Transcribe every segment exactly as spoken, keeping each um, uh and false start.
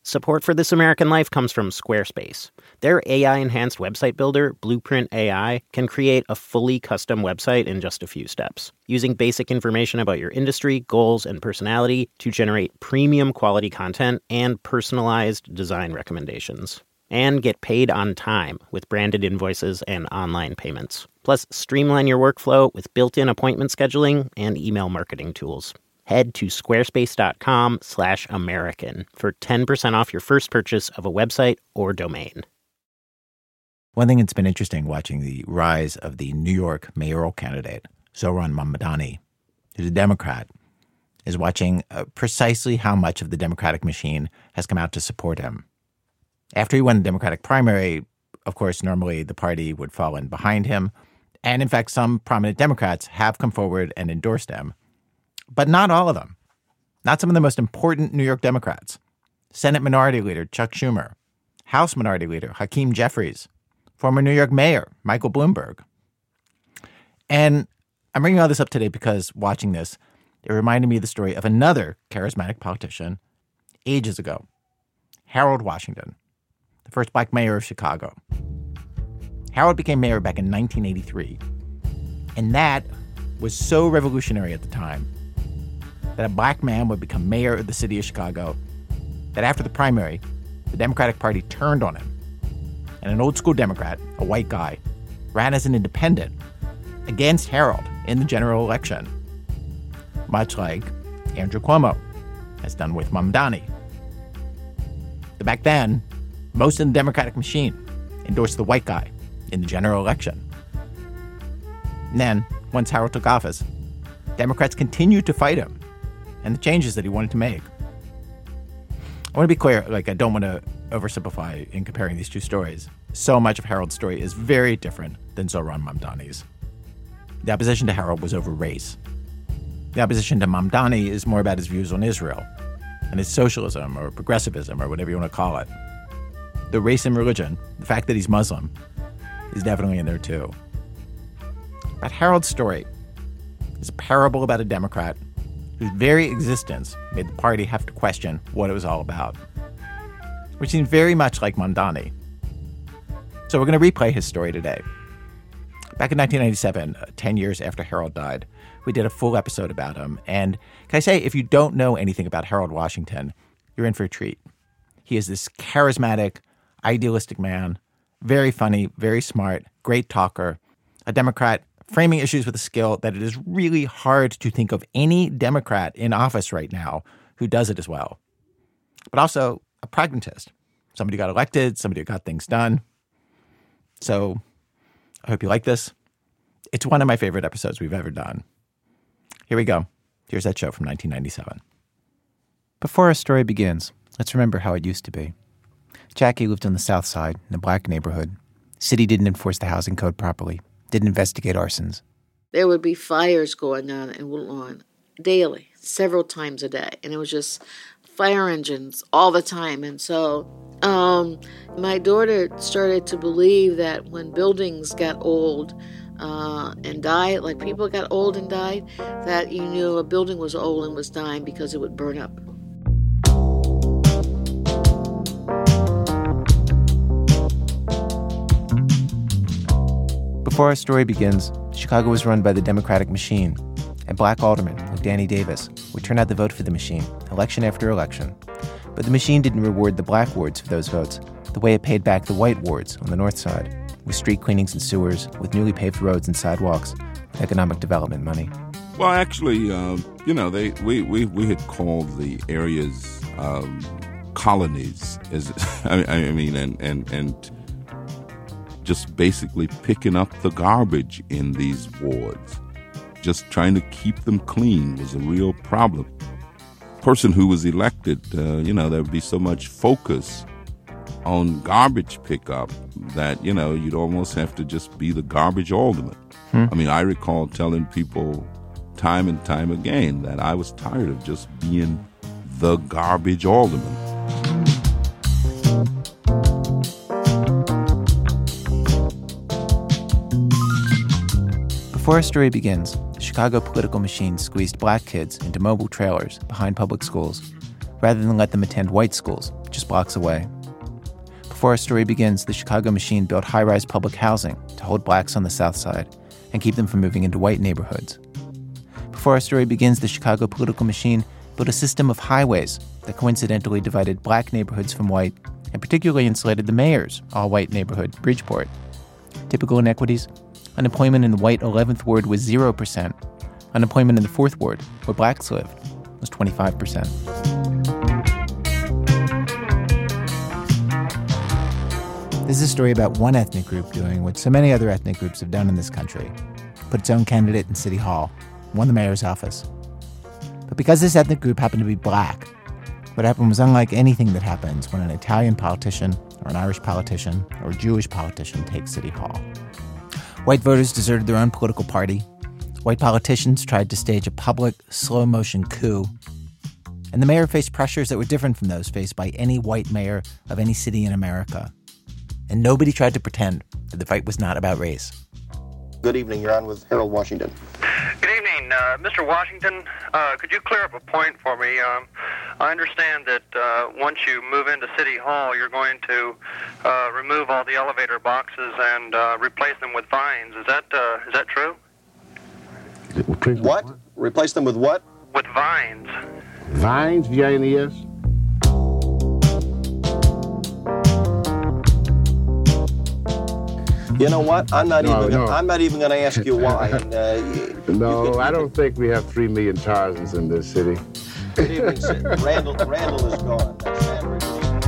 Support for This American Life comes from Squarespace. Their A I-enhanced website builder, Blueprint A I, can create a fully custom website in just a few steps, using basic information about your industry, goals, and personality to generate premium quality content and personalized design recommendations. And get paid on time with branded invoices and online payments. Plus, streamline your workflow with built-in appointment scheduling and email marketing tools. Head to squarespace.com slash American for ten percent off your first purchase of a website or domain. One thing that's been interesting watching the rise of the New York mayoral candidate, Zohran Mamdani, who's a Democrat, is watching uh, precisely how much of the Democratic machine has come out to support him. After he won the Democratic primary, of course, normally the party would fall in behind him. And in fact, some prominent Democrats have come forward and endorsed him. But not all of them. Not some of the most important New York Democrats. Senate Minority Leader Chuck Schumer, House Minority Leader Hakeem Jeffries, former New York Mayor Michael Bloomberg. And I'm bringing all this up today because watching this, it reminded me of the story of another charismatic politician ages ago, Harold Washington, the first black mayor of Chicago. Harold became mayor back in nineteen eighty-three. And that was so revolutionary at the time that a black man would become mayor of the city of Chicago, that after the primary, the Democratic Party turned on him. And an old school Democrat, a white guy, ran as an independent against Harold in the general election, much like Andrew Cuomo has done with Mamdani. But back then, most of the Democratic machine endorsed the white guy in the general election. And then, once Harold took office, Democrats continued to fight him and the changes that he wanted to make. I want to be clear, like, I don't want to oversimplify in comparing these two stories. So much of Harold's story is very different than Zohran Mamdani's. The opposition to Harold was over race. The opposition to Mamdani is more about his views on Israel and his socialism or progressivism or whatever you want to call it. The race and religion, the fact that he's Muslim, is definitely in there too. But Harold's story is a parable about a Democrat whose very existence made the party have to question what it was all about, which seems very much like Mamdani. So we're going to replay his story today. Back in nineteen ninety-seven, uh, ten years after Harold died, we did a full episode about him. And can I say, if you don't know anything about Harold Washington, you're in for a treat. He is this charismatic, idealistic man, very funny, very smart, great talker, a Democrat framing issues with a skill that it is really hard to think of any Democrat in office right now who does it as well. But also a pragmatist, somebody who got elected, somebody who got things done. So I hope you like this. It's one of my favorite episodes we've ever done. Here we go. Here's that show from nineteen ninety-seven. Before our story begins, let's remember how it used to be. Jackie lived on the south side in a black neighborhood. City didn't enforce the housing code properly, didn't investigate arsons. There would be fires going on in Woodlawn daily, several times a day. And it was just fire engines all the time. And so um, my daughter started to believe that when buildings got old uh, and died, like people got old and died, that you knew a building was old and was dying because it would burn up. Before our story begins, Chicago was run by the Democratic machine, and black aldermen like Danny Davis would turn out the vote for the machine, election after election. But the machine didn't reward the black wards for those votes the way it paid back the white wards on the north side, with street cleanings and sewers, with newly paved roads and sidewalks, with economic development money. Well, actually, uh, you know, they we, we, we had called the areas um, colonies, as I, I mean, and and and. just basically picking up the garbage in these wards. Just trying to keep them clean was a real problem. Person who was elected, uh, you know, there would be so much focus on garbage pickup that, you know, you'd almost have to just be the garbage alderman. Hmm. I mean, I recall telling people time and time again that I was tired of just being the garbage alderman. Before our story begins, the Chicago political machine squeezed black kids into mobile trailers behind public schools, rather than let them attend white schools, just blocks away. Before our story begins, the Chicago Machine built high-rise public housing to hold blacks on the South Side and keep them from moving into white neighborhoods. Before our story begins, the Chicago political machine built a system of highways that coincidentally divided black neighborhoods from white and particularly insulated the mayor's all-white neighborhood, Bridgeport. Typical inequities: unemployment in the white eleventh Ward was zero percent. Unemployment in the fourth Ward, where blacks lived, was twenty-five percent. This is a story about one ethnic group doing what so many other ethnic groups have done in this country: put its own candidate in City Hall, won the mayor's office. But because this ethnic group happened to be black, what happened was unlike anything that happens when an Italian politician or an Irish politician or a Jewish politician takes City Hall. White voters deserted their own political party. White politicians tried to stage a public, slow-motion coup. And the mayor faced pressures that were different from those faced by any white mayor of any city in America. And nobody tried to pretend that the fight was not about race. Good evening. You're on with Harold Washington. Good evening, uh, Mister Washington. Uh, could you clear up a point for me? Um, I understand that uh, once you move into City Hall, you're going to uh, remove all the elevator boxes and uh, replace them with vines. Is that uh, is that true? What? Replace them with what? With vines. Vines, V I N E S? You know what? I'm not No, even. no. Gonna, I'm not even going to ask you why. And, uh, you, No, you could, I you don't think we have three million Tarzans in this city. Good evening, sir. Randall. Randall is gone. That's Sandra.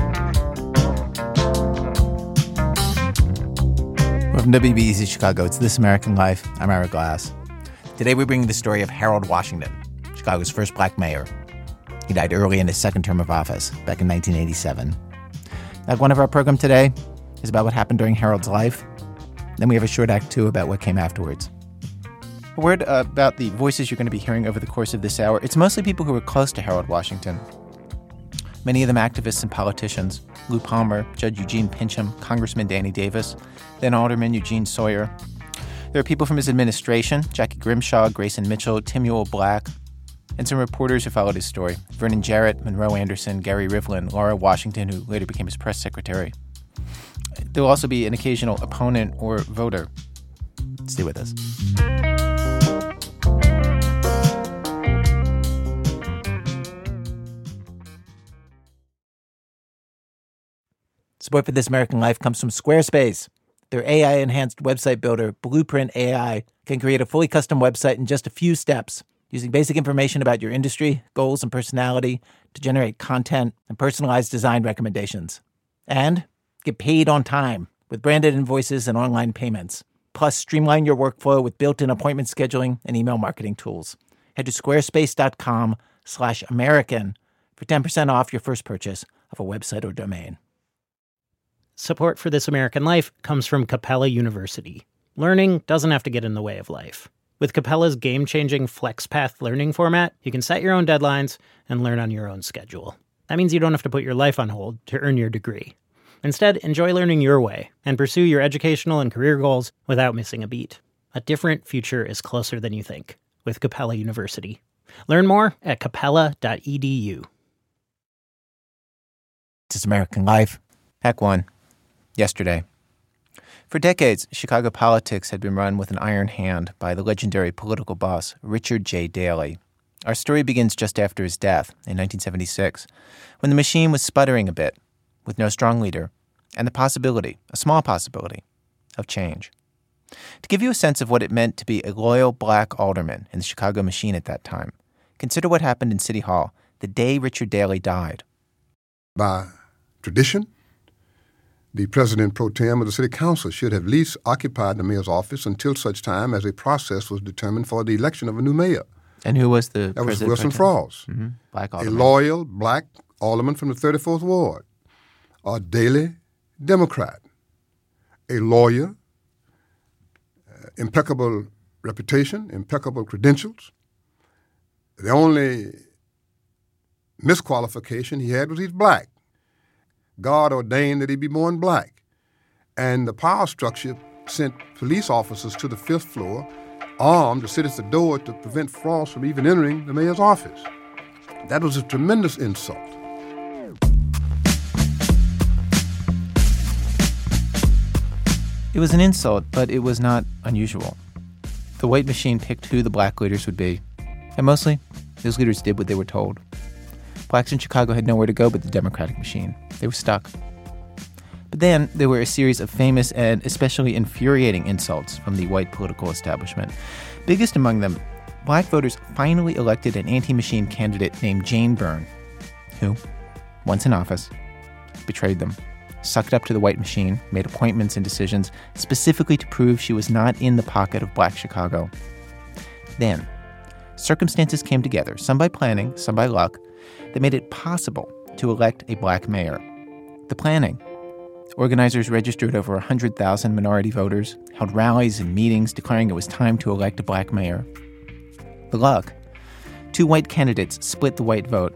We're from W B E Z Chicago. It's This American Life. I'm Ira Glass. Today we're bringing the story of Harold Washington, Chicago's first black mayor. He died early in his second term of office, back in nineteen eighty-seven. Act one of our program today is about what happened during Harold's life. Then we have a short act two about what came afterwards. A word uh, about the voices you're going to be hearing over the course of this hour. It's mostly people who were close to Harold Washington. Many of them activists and politicians. Lou Palmer, Judge Eugene Pincham, Congressman Danny Davis, then Alderman Eugene Sawyer. There are people from his administration: Jackie Grimshaw, Grayson Mitchell, Timuel Black, and some reporters who followed his story: Vernon Jarrett, Monroe Anderson, Gary Rivlin, Laura Washington, who later became his press secretary. There will also be an occasional opponent or voter. Stay with us. Support for This American Life comes from Squarespace. Their A I-enhanced website builder, Blueprint A I, can create a fully custom website in just a few steps, using basic information about your industry, goals, and personality to generate content and personalized design recommendations. And get paid on time with branded invoices and online payments. Plus, streamline your workflow with built-in appointment scheduling and email marketing tools. Head to squarespace.com slash American for ten percent off your first purchase of a website or domain. Support for This American Life comes from Capella University. Learning doesn't have to get in the way of life. With Capella's game-changing FlexPath learning format, you can set your own deadlines and learn on your own schedule. That means you don't have to put your life on hold to earn your degree. Instead, enjoy learning your way and pursue your educational and career goals without missing a beat. A different future is closer than you think with Capella University. Learn more at capella dot e d u. This American Life, Act one. Yesterday. For decades, Chicago politics had been run with an iron hand by the legendary political boss, Richard J. Daley. Our story begins just after his death in nineteen seventy-six, when the machine was sputtering a bit, with no strong leader, and the possibility, a small possibility, of change. To give you a sense of what it meant to be a loyal black alderman in the Chicago machine at that time, consider what happened in City Hall the day Richard Daley died. By tradition, the president pro tem of the city council should have at least occupied the mayor's office until such time as a process was determined for the election of a new mayor. And who was the That was president? Wilson Frost, Mm-hmm. Black a alderman. loyal black alderman from the thirty-fourth Ward, a Daley Democrat, a lawyer, uh, impeccable reputation, impeccable credentials. The only misqualification he had was he's black. God ordained that he be born black. And the power structure sent police officers to the fifth floor, armed to sit at the door to prevent Frost from even entering the mayor's office. That was a tremendous insult. It was an insult, but it was not unusual. The white machine picked who the black leaders would be, and mostly, those leaders did what they were told. Blacks in Chicago had nowhere to go but the Democratic machine. They were stuck. But then there were a series of famous and especially infuriating insults from the white political establishment. Biggest among them, black voters finally elected an anti-machine candidate named Jane Byrne, who, once in office, betrayed them, sucked up to the white machine, made appointments and decisions specifically to prove she was not in the pocket of black Chicago. Then, circumstances came together, some by planning, some by luck, that made it possible to elect a black mayor. The planning. Organizers registered over one hundred thousand minority voters, held rallies and meetings declaring it was time to elect a black mayor. The luck. Two white candidates split the white vote.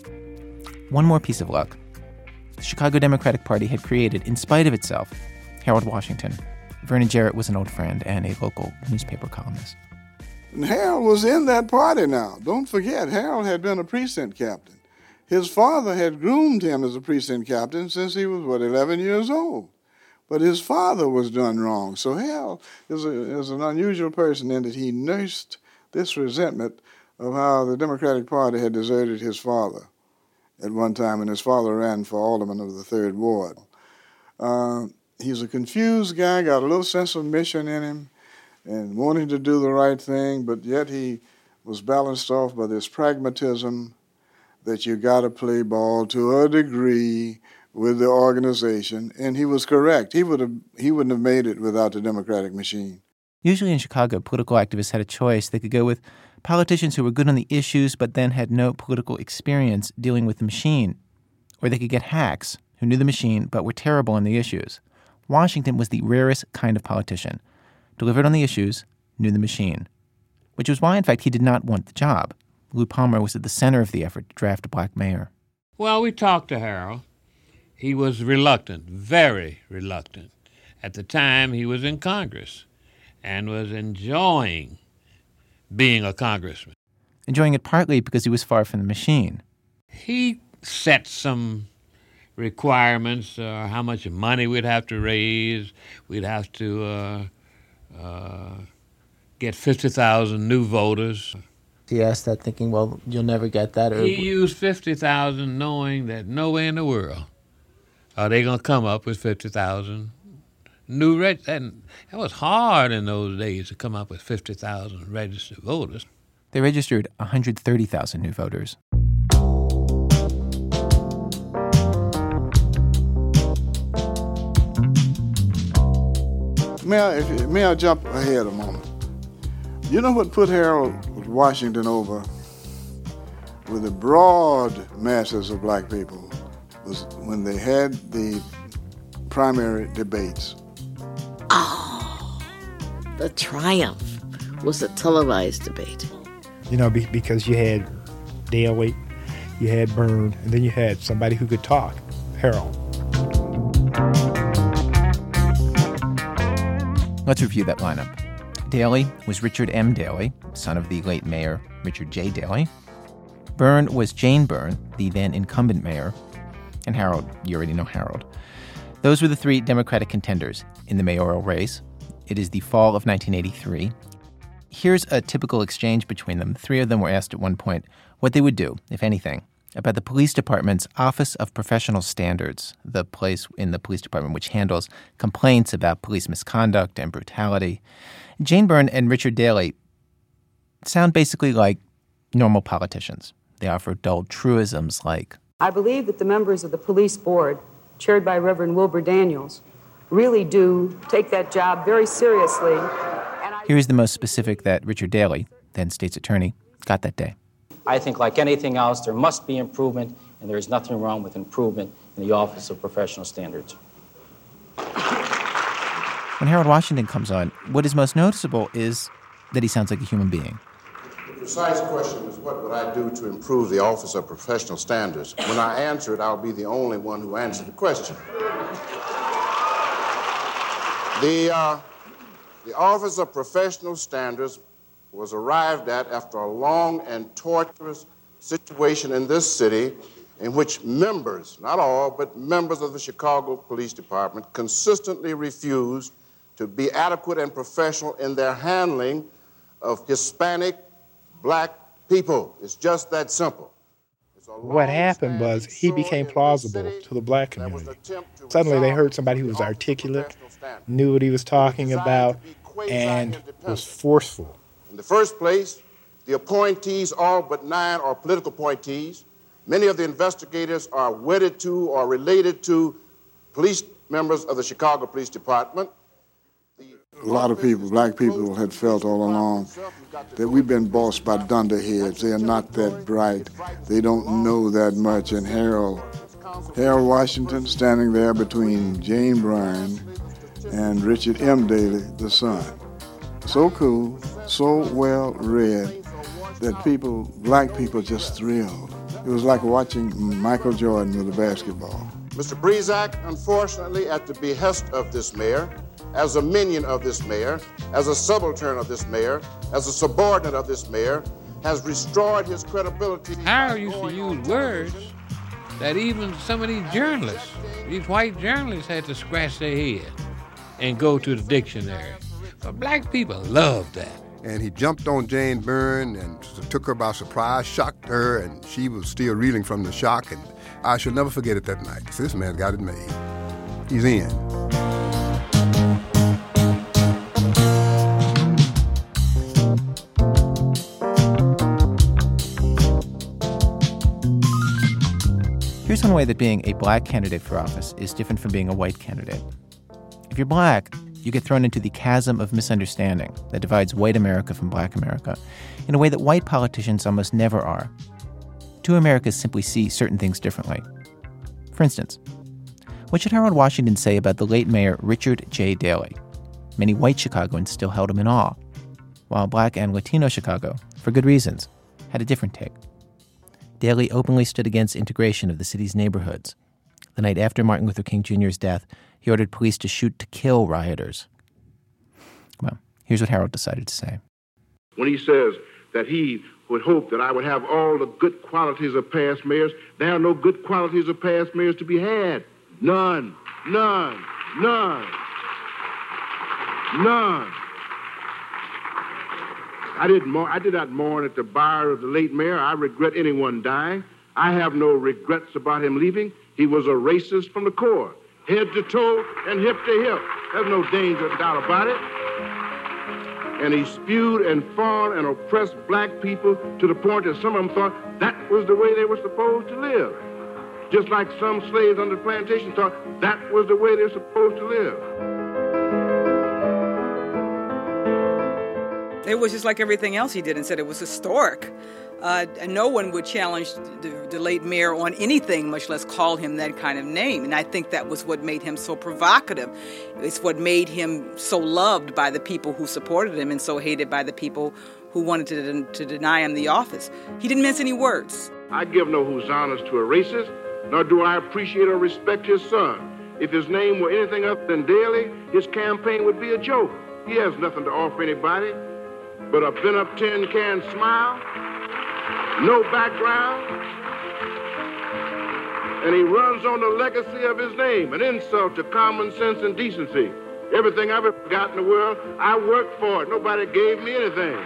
One more piece of luck. The Chicago Democratic Party had created, in spite of itself, Harold Washington. Vernon Jarrett was an old friend and a local newspaper columnist. And Harold was in that party now. Don't forget, Harold had been a precinct captain. His father had groomed him as a precinct captain since he was, what, eleven years old. But his father was done wrong. So Harold is, a, is an unusual person in that he nursed this resentment of how the Democratic Party had deserted his father at one time, and his father ran for alderman of the third Ward. Uh, he's a confused guy, got a little sense of mission in him, and wanting to do the right thing, but yet he was balanced off by this pragmatism that you got to play ball to a degree with the organization, and he was correct. He would have he wouldn't have made it without the Democratic machine. Usually in Chicago, political activists had a choice. They could go with politicians who were good on the issues but then had no political experience dealing with the machine. Or they could get hacks who knew the machine but were terrible on the issues. Washington was the rarest kind of politician. Delivered on the issues, knew the machine. Which was why, in fact, he did not want the job. Lou Palmer was at the center of the effort to draft a black mayor. Well, we talked to Harold. He was reluctant, very reluctant. At the time, he was in Congress and was enjoying being a congressman. Enjoying it partly because he was far from the machine. He set some requirements, uh, how much money we'd have to raise. We'd have to uh, uh, get fifty thousand new voters. He asked that thinking, well, you'll never get that. Or... He used fifty thousand knowing that nowhere in the world are they going to come up with fifty thousand new registered. And it was hard in those days to come up with fifty thousand registered voters. They registered one hundred thirty thousand new voters. May I, if, may I jump ahead a moment? You know what put Harold Washington over with the broad masses of black people was when they had the primary debates. Oh, the triumph was a televised debate. You know, be, because you had Daley, you had Byrne, and then you had somebody who could talk, Harold. Let's review that lineup. Daley was Richard M. Daley, son of the late mayor Richard J. Daley. Byrne was Jane Byrne, the then incumbent mayor. And Harold, you already know Harold. Those were the three Democratic contenders in the mayoral race. It is the fall of nineteen eighty-three. Here's a typical exchange between them. Three of them were asked at one point what they would do, if anything, about the police department's Office of Professional Standards, the place in the police department which handles complaints about police misconduct and brutality. Jane Byrne and Richard Daley sound basically like normal politicians. They offer dull truisms like, I believe that the members of the police board, chaired by Reverend Wilbur Daniels, really do take that job very seriously. And I- Here's the most specific that Richard Daley, then state's attorney, got that day. I think like anything else, there must be improvement, and there is nothing wrong with improvement in the Office of Professional Standards. When Harold Washington comes on, what is most noticeable is that he sounds like a human being. The precise question is, what would I do to improve the Office of Professional Standards? When I answer it, I'll be the only one who answered the question. The, uh, the Office of Professional Standards was arrived at after a long and torturous situation in this city in which members, not all, but members of the Chicago Police Department consistently refused to be adequate and professional in their handling of Hispanic black people. It's just that simple. What happened was he became plausible to the black community. Suddenly they heard somebody who was articulate, knew what he was talking about, and was forceful. In the first place, the appointees, all but nine, are political appointees. Many of the investigators are wedded to or related to police members of the Chicago Police Department. A lot of people, black people, had felt all along that we've been bossed by dunderheads. They are not that bright. They don't know that much. And Harold, Harold Washington, standing there between Jane Bryan and Richard M. Daley, the son. So cool, so well read that people, black people, just thrilled. It was like watching Michael Jordan with a basketball. Mister Brezac, unfortunately, at the behest of this mayor, as a minion of this mayor, as a subaltern of this mayor, as a subordinate of this mayor, has destroyed his credibility. Harold used to use words that even some of these journalists, these white journalists, had to scratch their head and go to the dictionary. But black people loved that. And he jumped on Jane Byrne and took her by surprise, shocked her, and she was still reeling from the shock. And I shall never forget it that night. This man got it made. He's in. Here's one way that being a black candidate for office is different from being a white candidate. If you're black, you get thrown into the chasm of misunderstanding that divides white America from black America in a way that white politicians almost never are. Two Americas simply see certain things differently. For instance, what should Harold Washington say about the late mayor Richard J. Daley? Many white Chicagoans still held him in awe, while black and Latino Chicago, for good reasons, had a different take. Daley openly stood against integration of the city's neighborhoods. The night after Martin Luther King Junior's death, he ordered police to shoot to kill rioters. Well, here's what Harold decided to say. When he says that he would hope that I would have all the good qualities of past mayors, there are no good qualities of past mayors to be had. None, none, none, none. I did, mourn, I did not mourn at the bar of the late mayor. I regret anyone dying. I have no regrets about him leaving. He was a racist from the core, head to toe and hip to hip. There's no danger, doubt about it. And he spewed and fawned and oppressed black people to the point that some of them thought that was the way they were supposed to live. Just like some slaves on the plantation thought that was the way they were supposed to live. It was just like everything else he did and said it was historic. Uh, and no one would challenge the, the late mayor on anything, much less call him that kind of name. And I think that was what made him so provocative. It's what made him so loved by the people who supported him and so hated by the people who wanted to, to deny him the office. He didn't mince any words. I give no hosannas to a racist, nor do I appreciate or respect his son. If his name were anything other than Daley, his campaign would be a joke. He has nothing to offer anybody but a bent-up tin can smile, no background, and he runs on the legacy of his name, an insult to common sense and decency. Everything I've ever got in the world, I worked for it. Nobody gave me anything.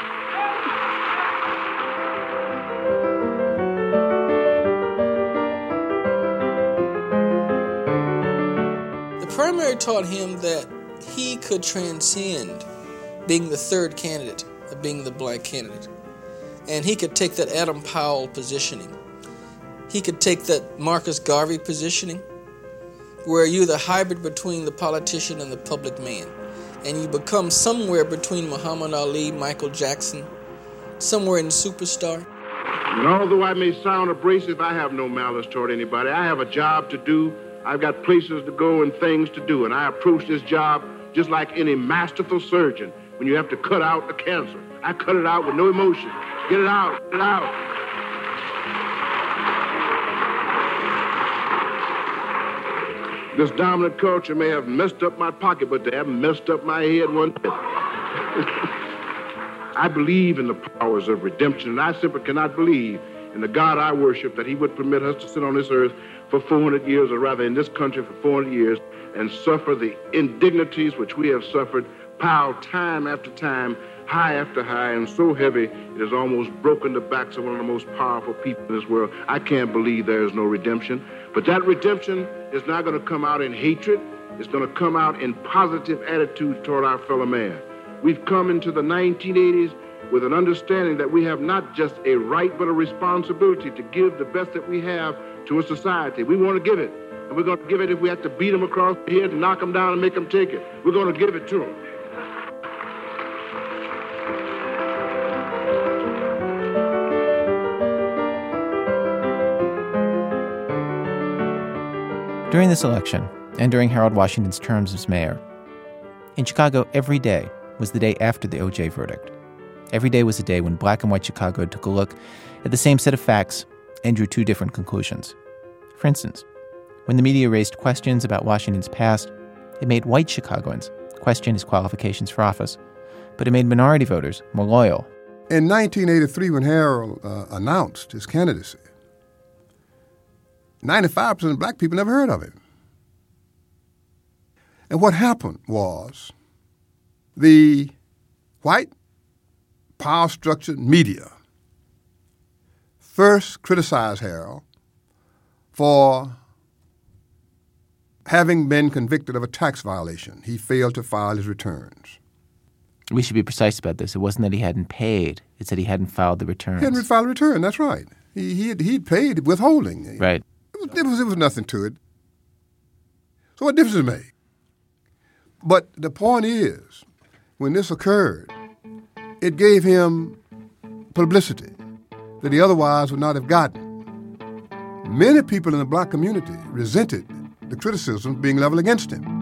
The primary taught him that he could transcend being the third candidate of being the black candidate. And he could take that Adam Powell positioning. He could take that Marcus Garvey positioning, where you're the hybrid between the politician and the public man. And you become somewhere between Muhammad Ali, Michael Jackson, somewhere in superstar. And although I may sound abrasive, I have no malice toward anybody. I have a job to do. I've got places to go and things to do. And I approach this job just like any masterful surgeon. When you have to cut out the cancer, I cut it out with no emotion. Get it out, get it out. This dominant culture may have messed up my pocket, but they haven't messed up my head one bit. I believe in the powers of redemption, and I simply cannot believe in the God I worship that he would permit us to sit on this earth for four hundred years, or rather in this country for four hundred years, and suffer the indignities which we have suffered, piled time after time, high after high, and so heavy it has almost broken the backs of one of the most powerful people in this world. I can't believe there is no redemption. But that redemption is not going to come out in hatred. It's going to come out in positive attitude toward our fellow man. We've come into the nineteen eighties with an understanding that we have not just a right but a responsibility to give the best that we have to a society. We want to give it, and we're going to give it if we have to beat them across the head and knock them down and make them take it. We're going to give it to them. During this election, and during Harold Washington's terms as mayor, in Chicago, every day was the day after the O J verdict. Every day was a day when black and white Chicago took a look at the same set of facts and drew two different conclusions. For instance, when the media raised questions about Washington's past, it made white Chicagoans question his qualifications for office, but it made minority voters more loyal. In nineteen eighty-three, when Harold uh, announced his candidacy, ninety-five percent of black people never heard of him. And what happened was the white power-structured media first criticized Harold for having been convicted of a tax violation. He failed to file his returns. We should be precise about this. It wasn't that he hadn't paid. It's that he hadn't filed the returns. He hadn't filed a return, that's right. He he had, he'd paid withholding. Right. It was, it was, it was nothing to it. So what difference does it make? But the point is, when this occurred, it gave him publicity that he otherwise would not have gotten. Many people in the black community resented the criticism being leveled against him.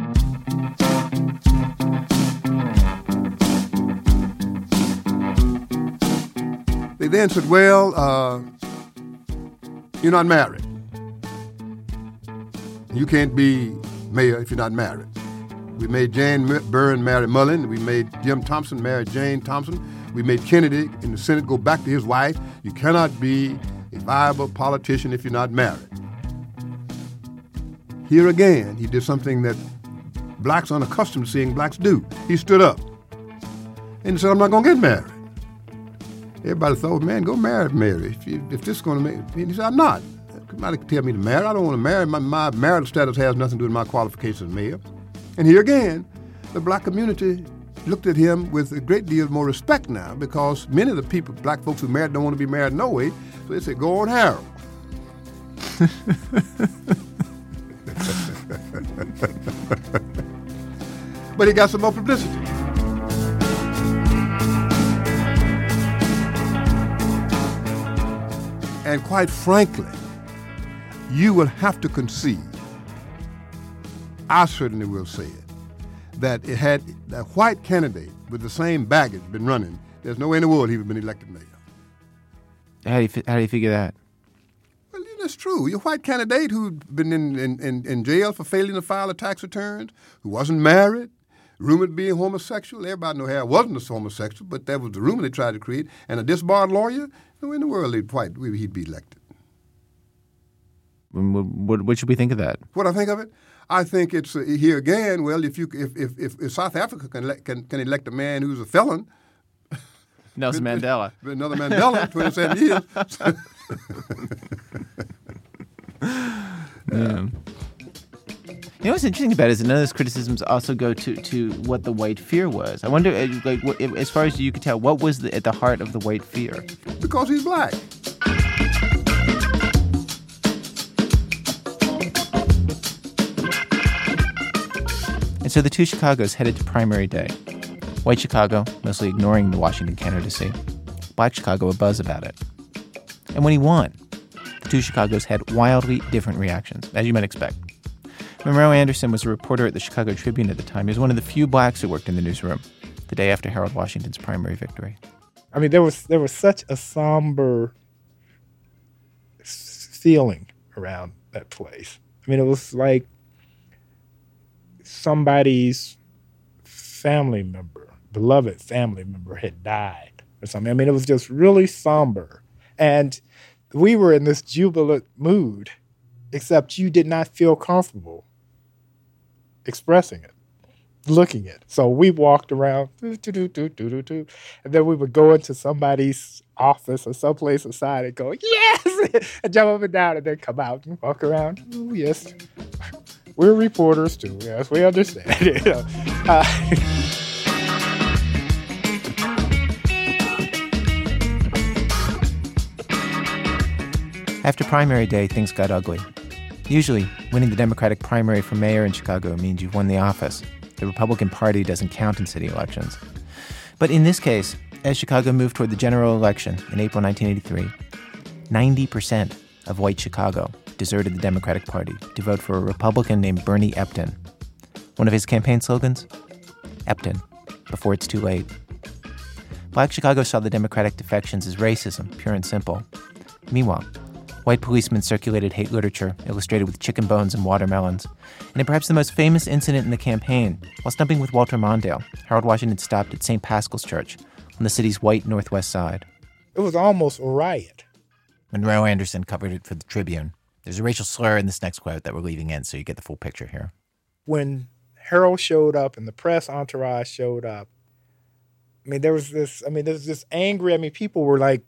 They then said, well, uh, you're not married. You can't be mayor if you're not married. We made Jane Byrne marry Mullen. We made Jim Thompson marry Jane Thompson. We made Kennedy in the Senate go back to his wife. You cannot be a viable politician if you're not married. Here again, he did something that blacks are unaccustomed to seeing blacks do. He stood up and he said, I'm not going to get married. Everybody thought, man, go marry Mary. If, you, if this is going to make... He said, I'm not. Somebody can tell me to marry. I don't want to marry. My, my marital status has nothing to do with my qualifications as mayor. And here again, the black community looked at him with a great deal more respect now because many of the people, black folks who married, don't want to be married no way. So they said, go on, Harold. But he got some more publicity. And quite frankly, you will have to concede, I certainly will say it, that it had a white candidate with the same baggage been running, there's no way in the world he would have been elected mayor. How do you, how do you figure that? Well, that's true. Your white candidate who'd been in, in, in, in jail for failing to file a tax returns, who wasn't married, rumored being homosexual. Everybody knew Harold wasn't a homosexual, but that was the rumor they tried to create. And a disbarred lawyer, no way in the world he'd, white, he'd be elected. What, what should we think of that? What I think of it? I think it's uh, here again. Well, if you if if, if, if South Africa can, elect, can can elect a man who's a felon, Nelson Mandela, another Mandela, twenty-seven years. Yeah. You know what's interesting about it is none of those criticisms also go to, to what the white fear was. I wonder, like, what, as far as you could tell, what was the, at the heart of the white fear? Because he's black. And so the two Chicagos headed to primary day. White Chicago, mostly ignoring the Washington candidacy. Black Chicago, a buzz about it. And when he won, the two Chicagos had wildly different reactions, as you might expect. Monroe Anderson was a reporter at the Chicago Tribune at the time. He was one of the few blacks who worked in the newsroom the day after Harold Washington's primary victory. I mean, there was there was such a somber feeling around that place. I mean, it was like somebody's family member, beloved family member, had died or something. I mean, it was just really somber. And we were in this jubilant mood except you did not feel comfortable expressing it, looking at it. So we walked around, doo, doo, doo, doo, doo, doo, doo, and then we would go into somebody's office or someplace aside and go, yes, and jump up and down and then come out and walk around. Oh, yes, we're reporters too. Yes, we understand. You know? uh, After primary day, things got ugly. Usually, winning the Democratic primary for mayor in Chicago means you've won the office. The Republican Party doesn't count in city elections. But in this case, as Chicago moved toward the general election in April nineteen eighty-three, ninety percent of white Chicago deserted the Democratic Party to vote for a Republican named Bernie Epton. One of his campaign slogans? Epton, before it's too late. Black Chicago saw the Democratic defections as racism, pure and simple. Meanwhile, white policemen circulated hate literature illustrated with chicken bones and watermelons. And in perhaps the most famous incident in the campaign, while stumping with Walter Mondale, Harold Washington stopped at Saint Paschal's Church on the city's white northwest side. It was almost a riot. Monroe Anderson covered it for the Tribune. There's a racial slur in this next quote that we're leaving in, so you get the full picture here. When Harold showed up and the press entourage showed up, I mean, there was this, I mean, there was this angry, I mean, people were like,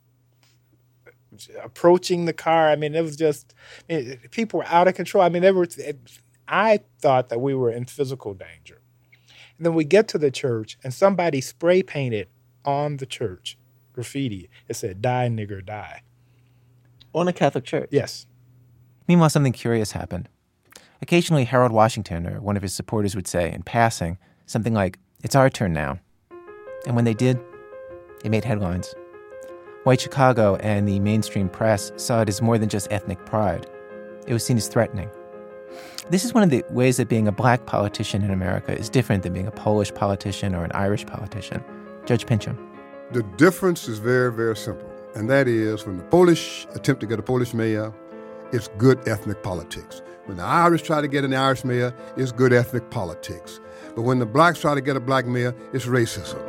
approaching the car. I mean, it was just, I mean, people were out of control. I mean, they were, it, I thought that we were in physical danger. And then we get to the church and somebody spray painted on the church, graffiti. It said, "Die, nigger, die." On a Catholic church? Yes. Meanwhile, something curious happened. Occasionally, Harold Washington or one of his supporters would say, in passing, something like, "It's our turn now." And when they did, it made headlines. White Chicago and the mainstream press saw it as more than just ethnic pride. It was seen as threatening. This is one of the ways that being a black politician in America is different than being a Polish politician or an Irish politician. Judge Pincham. The difference is very, very simple. And that is when the Polish attempt to get a Polish mayor, it's good ethnic politics. When the Irish try to get an Irish mayor, it's good ethnic politics. But when the blacks try to get a black mayor, it's racism.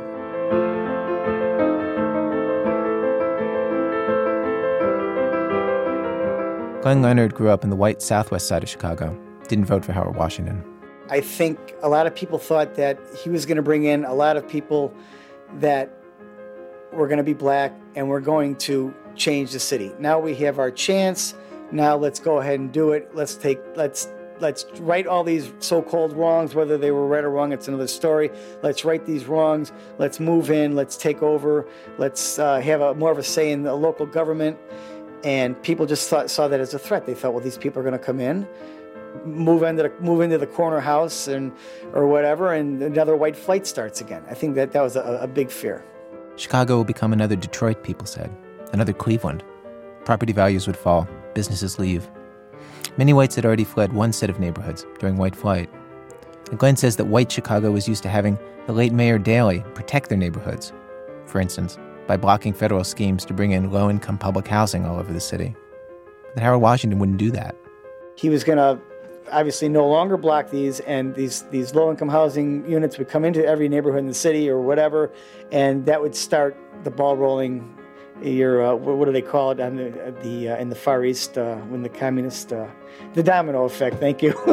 Glenn Leonard grew up in the white southwest side of Chicago, didn't vote for Harold Washington. I think a lot of people thought that he was going to bring in a lot of people that were going to be black and were going to change the city. Now we have our chance. Now let's go ahead and do it. Let's take, let's, let's right all these so-called wrongs, whether they were right or wrong, it's another story. Let's right these wrongs. Let's move in. Let's take over. Let's uh, have a more of a say in the local government. And people just thought, saw that as a threat. They thought, well, these people are going to come in, move into the, move into the corner house and or whatever, and another white flight starts again. I think that that was a, a big fear. Chicago will become another Detroit, people said, another Cleveland. Property values would fall, businesses leave. Many whites had already fled one set of neighborhoods during white flight. And Glenn says that white Chicago was used to having the late Mayor Daley protect their neighborhoods. For instance, by blocking federal schemes to bring in low-income public housing all over the city. But Harold Washington wouldn't do that. He was going to obviously no longer block these, and these, these low-income housing units would come into every neighborhood in the city or whatever, and that would start the ball rolling. Your uh, what do they call it on the, the uh, in the Far East uh, when the communist uh, the domino effect. Thank you.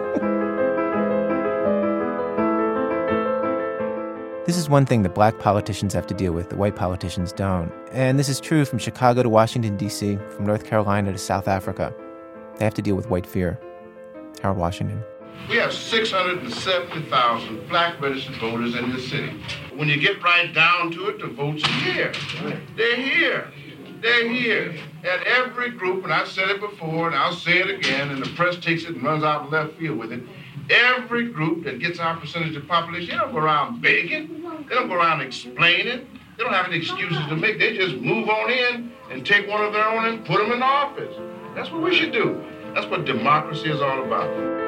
This is one thing that black politicians have to deal with that white politicians don't. And this is true from Chicago to Washington, D C, from North Carolina to South Africa. They have to deal with white fear. Harold Washington. We have six hundred seventy thousand black registered voters in this city. When you get right down to it, the votes are here. They're here. They're here. And every group, and I've said it before, and I'll say it again, and the press takes it and runs out in left field with it, every group that gets our percentage of population, they don't go around begging. They don't go around explaining. They don't have any excuses to make. They just move on in and take one of their own and put them in office. That's what we should do. That's what democracy is all about.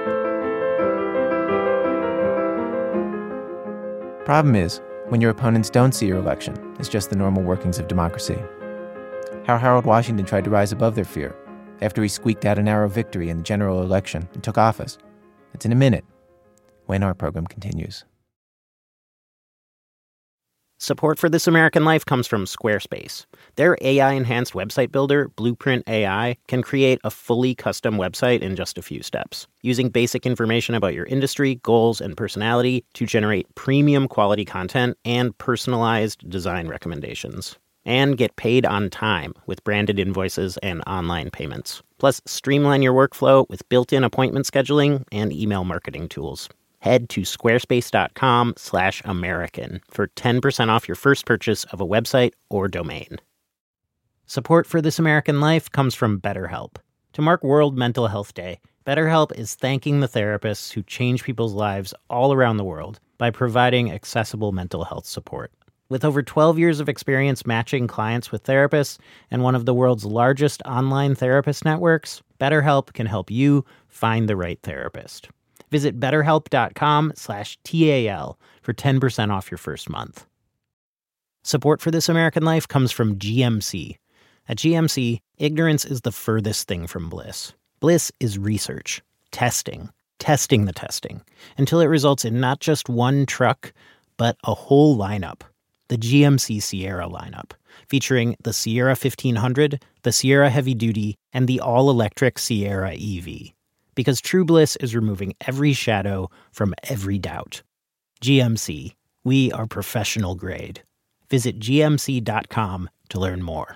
Problem is, when your opponents don't see your election as just the normal workings of democracy. How Harold Washington tried to rise above their fear after he squeaked out a narrow victory in the general election and took office. It's in a minute when our program continues. Support for This American Life comes from Squarespace. Their A I-enhanced website builder, Blueprint A I, can create a fully custom website in just a few steps, using basic information about your industry, goals, and personality to generate premium quality content and personalized design recommendations. And get paid on time with branded invoices and online payments. Plus, streamline your workflow with built-in appointment scheduling and email marketing tools. Head to squarespace.com slash American for ten percent off your first purchase of a website or domain. Support for This American Life comes from BetterHelp. To mark World Mental Health Day, BetterHelp is thanking the therapists who change people's lives all around the world by providing accessible mental health support. With over twelve years of experience matching clients with therapists and one of the world's largest online therapist networks, BetterHelp can help you find the right therapist. Visit betterhelp.com slash TAL for ten percent off your first month. Support for This American Life comes from G M C. At G M C, ignorance is the furthest thing from bliss. Bliss is research, testing, testing the testing, until it results in not just one truck, but a whole lineup. The G M C Sierra lineup, featuring the Sierra fifteen hundred, the Sierra Heavy Duty, and the all-electric Sierra E V. Because true bliss is removing every shadow from every doubt. G M C, we are professional grade. Visit G M C dot com to learn more.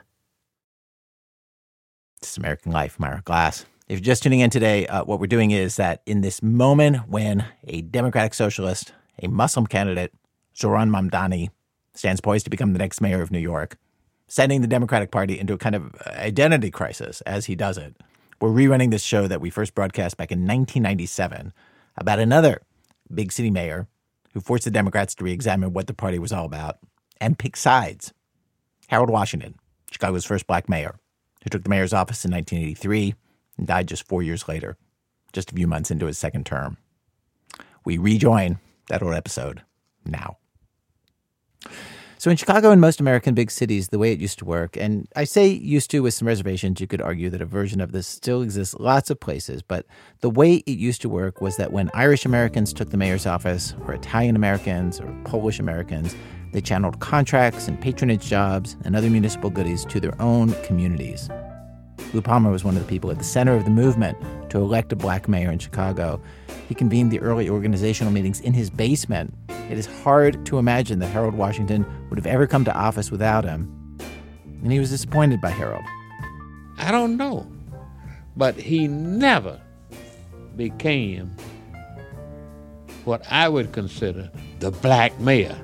This is American Life, Myra Glass. If you're just tuning in today, uh, what we're doing is that in this moment when a Democratic socialist, a Muslim candidate, Zohran Mamdani, stands poised to become the next mayor of New York, sending the Democratic Party into a kind of identity crisis as he does it, we're rerunning this show that we first broadcast back in nineteen ninety-seven about another big city mayor who forced the Democrats to re-examine what the party was all about and pick sides. Harold Washington, Chicago's first black mayor, who took the mayor's office in nineteen eighty-three and died just four years later, just a few months into his second term. We rejoin that old episode now. So in Chicago and most American big cities, the way it used to work, and I say used to with some reservations, you could argue that a version of this still exists lots of places, but the way it used to work was that when Irish Americans took the mayor's office, or Italian Americans, or Polish Americans, they channeled contracts and patronage jobs and other municipal goodies to their own communities. Lou Palmer was one of the people at the center of the movement to elect a black mayor in Chicago. He convened the early organizational meetings in his basement. It is hard to imagine that Harold Washington would have ever come to office without him. And he was disappointed by Harold. I don't know. But he never became what I would consider the black mayor.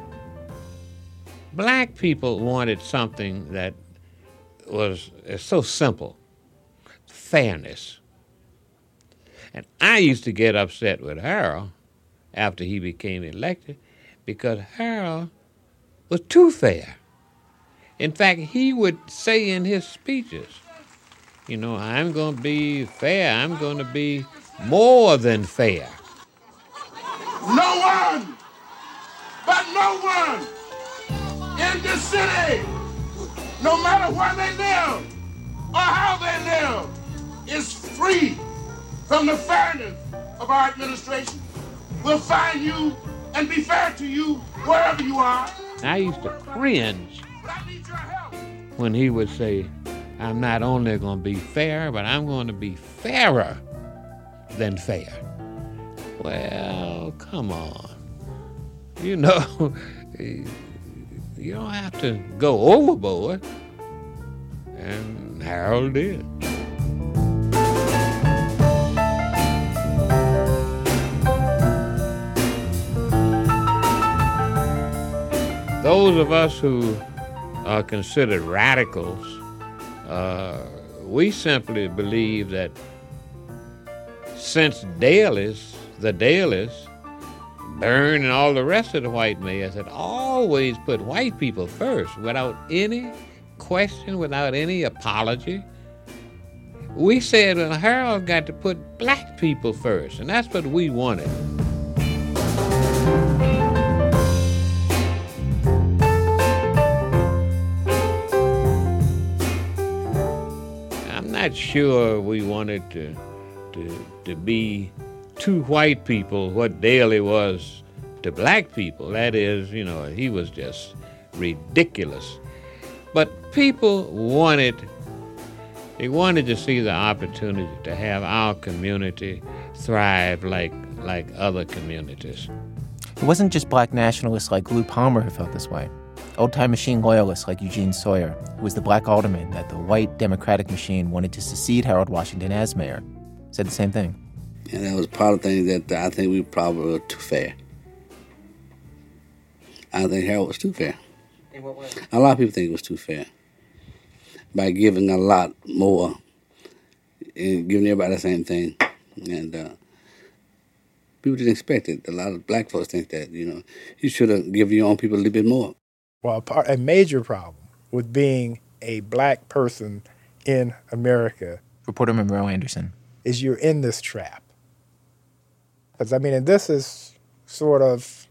Black people wanted something that was so simple. Fairness. And I used to get upset with Harold after he became elected because Harold was too fair. In fact, he would say in his speeches, you know, I'm going to be fair. I'm going to be more than fair. No one, but no one in this city, no matter where they live or how they live, is free from the fairness of our administration. We'll find you and be fair to you wherever you are. I used to cringe when he would say, I'm not only going to be fair, but I'm going to be fairer than fair. Well, come on. You know, you don't have to go overboard. And Harold did. Those of us who are considered radicals, uh, we simply believe that since Daley's, the Daleys, Byrne and all the rest of the white mayors had always put white people first without any question, without any apology. We said, well, Harold got to put black people first, and that's what we wanted. I'm not sure we wanted to, to, to be two white people, what Daley was To black people, that is, you know, he was just ridiculous. But people wanted, they wanted to see the opportunity to have our community thrive like like other communities. It wasn't just black nationalists like Lou Palmer who felt this way. Old-time machine loyalists like Eugene Sawyer, who was the black alderman that the white Democratic machine wanted to succeed Harold Washington as mayor, said the same thing. And that was part of the thing that I think we probably were too fair. I think Harold was too fair. In what way? A lot of people think it was too fair by giving a lot more and giving everybody the same thing. And uh, people didn't expect it. A lot of black folks think that, you know, you should have given your own people a little bit more. Well, a, part, a major problem with being a black person in America, Reporter Monroe Anderson, is you're in this trap. Because, I mean, and this is sort of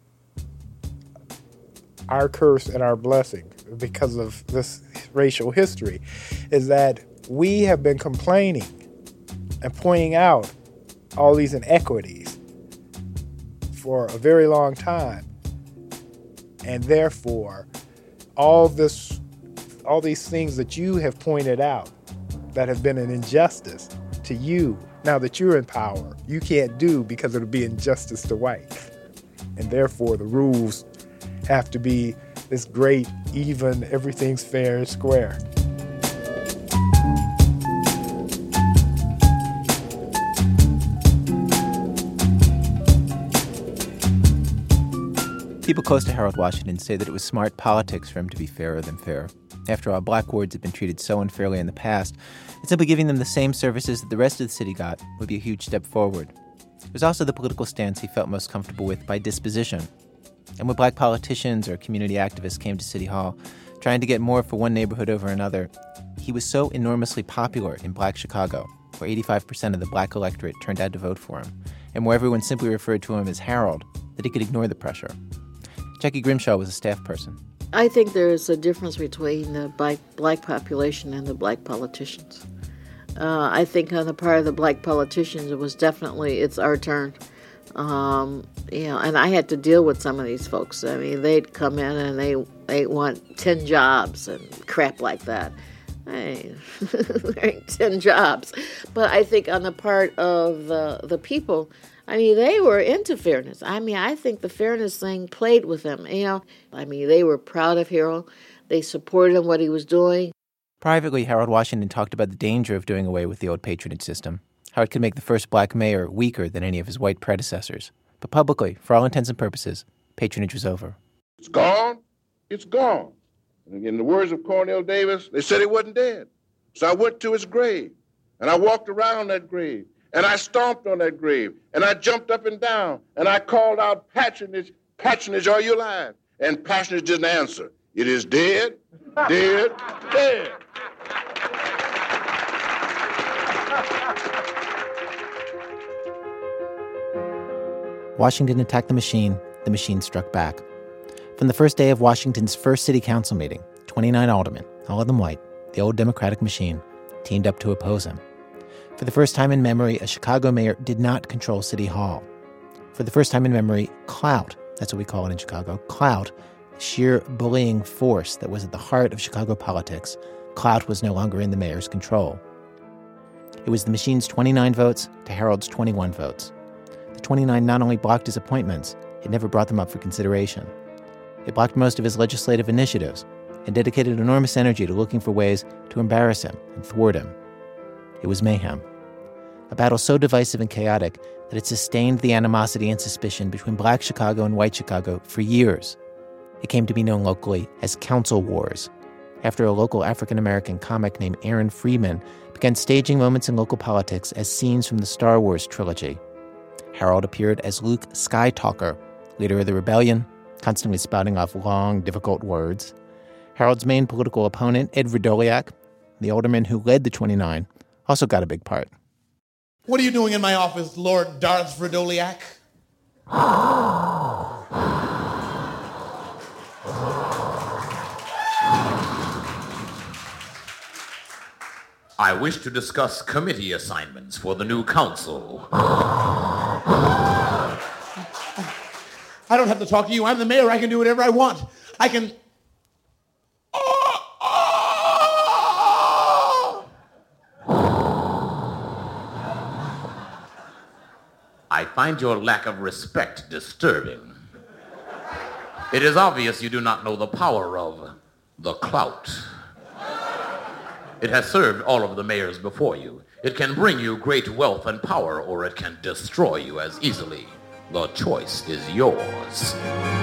our curse and our blessing because of this racial history, is that we have been complaining and pointing out all these inequities for a very long time. And therefore, all this, all these things that you have pointed out that have been an injustice to you, now that you're in power, you can't do because it'll be injustice to whites. And therefore, the rules have to be this great, even, everything's fair and square. People close to Harold Washington say that it was smart politics for him to be fairer than fair. After all, black wards had been treated so unfairly in the past, and simply giving them the same services that the rest of the city got would be a huge step forward. It was also the political stance he felt most comfortable with by disposition. And when black politicians or community activists came to City Hall, trying to get more for one neighborhood over another, he was so enormously popular in black Chicago, where eighty-five percent of the black electorate turned out to vote for him, and where everyone simply referred to him as Harold, that he could ignore the pressure. Jackie Grimshaw was a staff person. I think there's a difference between the black, black population and the black politicians. Uh, I think on the part of the black politicians, it was definitely, it's our turn. Um, you know, and I had to deal with some of these folks. I mean, they'd come in and they they want ten jobs and crap like that. Hey, there ain't ten jobs. But I think on the part of the the people, I mean, they were into fairness. I mean, I think the fairness thing played with them. You know, I mean, they were proud of Harold. They supported him, what he was doing. Privately, Harold Washington talked about the danger of doing away with the old patronage system, how it could make the first black mayor weaker than any of his white predecessors. But publicly, for all intents and purposes, patronage was over. It's gone. It's gone. And in the words of Cornell Davis, they said he wasn't dead. So I went to his grave, and I walked around that grave, and I stomped on that grave, and I jumped up and down, and I called out, patronage, patronage, are you alive? And patronage didn't answer. It is dead, dead, dead. Washington attacked the machine. The machine struck back. From the first day of Washington's first city council meeting, twenty-nine aldermen, all of them white, the old Democratic machine, teamed up to oppose him. For the first time in memory, a Chicago mayor did not control City Hall. For the first time in memory, clout, that's what we call it in Chicago, clout, the sheer bullying force that was at the heart of Chicago politics, clout was no longer in the mayor's control. It was the machine's twenty-nine votes to Harold's twenty-one votes. The twenty-nine not only blocked his appointments, it never brought them up for consideration. It blocked most of his legislative initiatives and dedicated enormous energy to looking for ways to embarrass him and thwart him. It was mayhem. A battle so divisive and chaotic that it sustained the animosity and suspicion between black Chicago and white Chicago for years. It came to be known locally as Council Wars, after a local African-American comic named Aaron Freeman began staging moments in local politics as scenes from the Star Wars trilogy. Harold appeared as Luke Skytalker, leader of the rebellion, constantly spouting off long, difficult words. Harold's main political opponent, Ed Vrdolyak, the alderman who led the twenty-nine, also got a big part. What are you doing in my office, Lord Darth Vrdolyak? I wish to discuss committee assignments for the new council. I I don't have to talk to you. I'm the mayor. I can do whatever I want. I can... I find your lack of respect disturbing. It is obvious you do not know the power of the clout. It has served all of the mayors before you. It can bring you great wealth and power, or it can destroy you as easily. The choice is yours.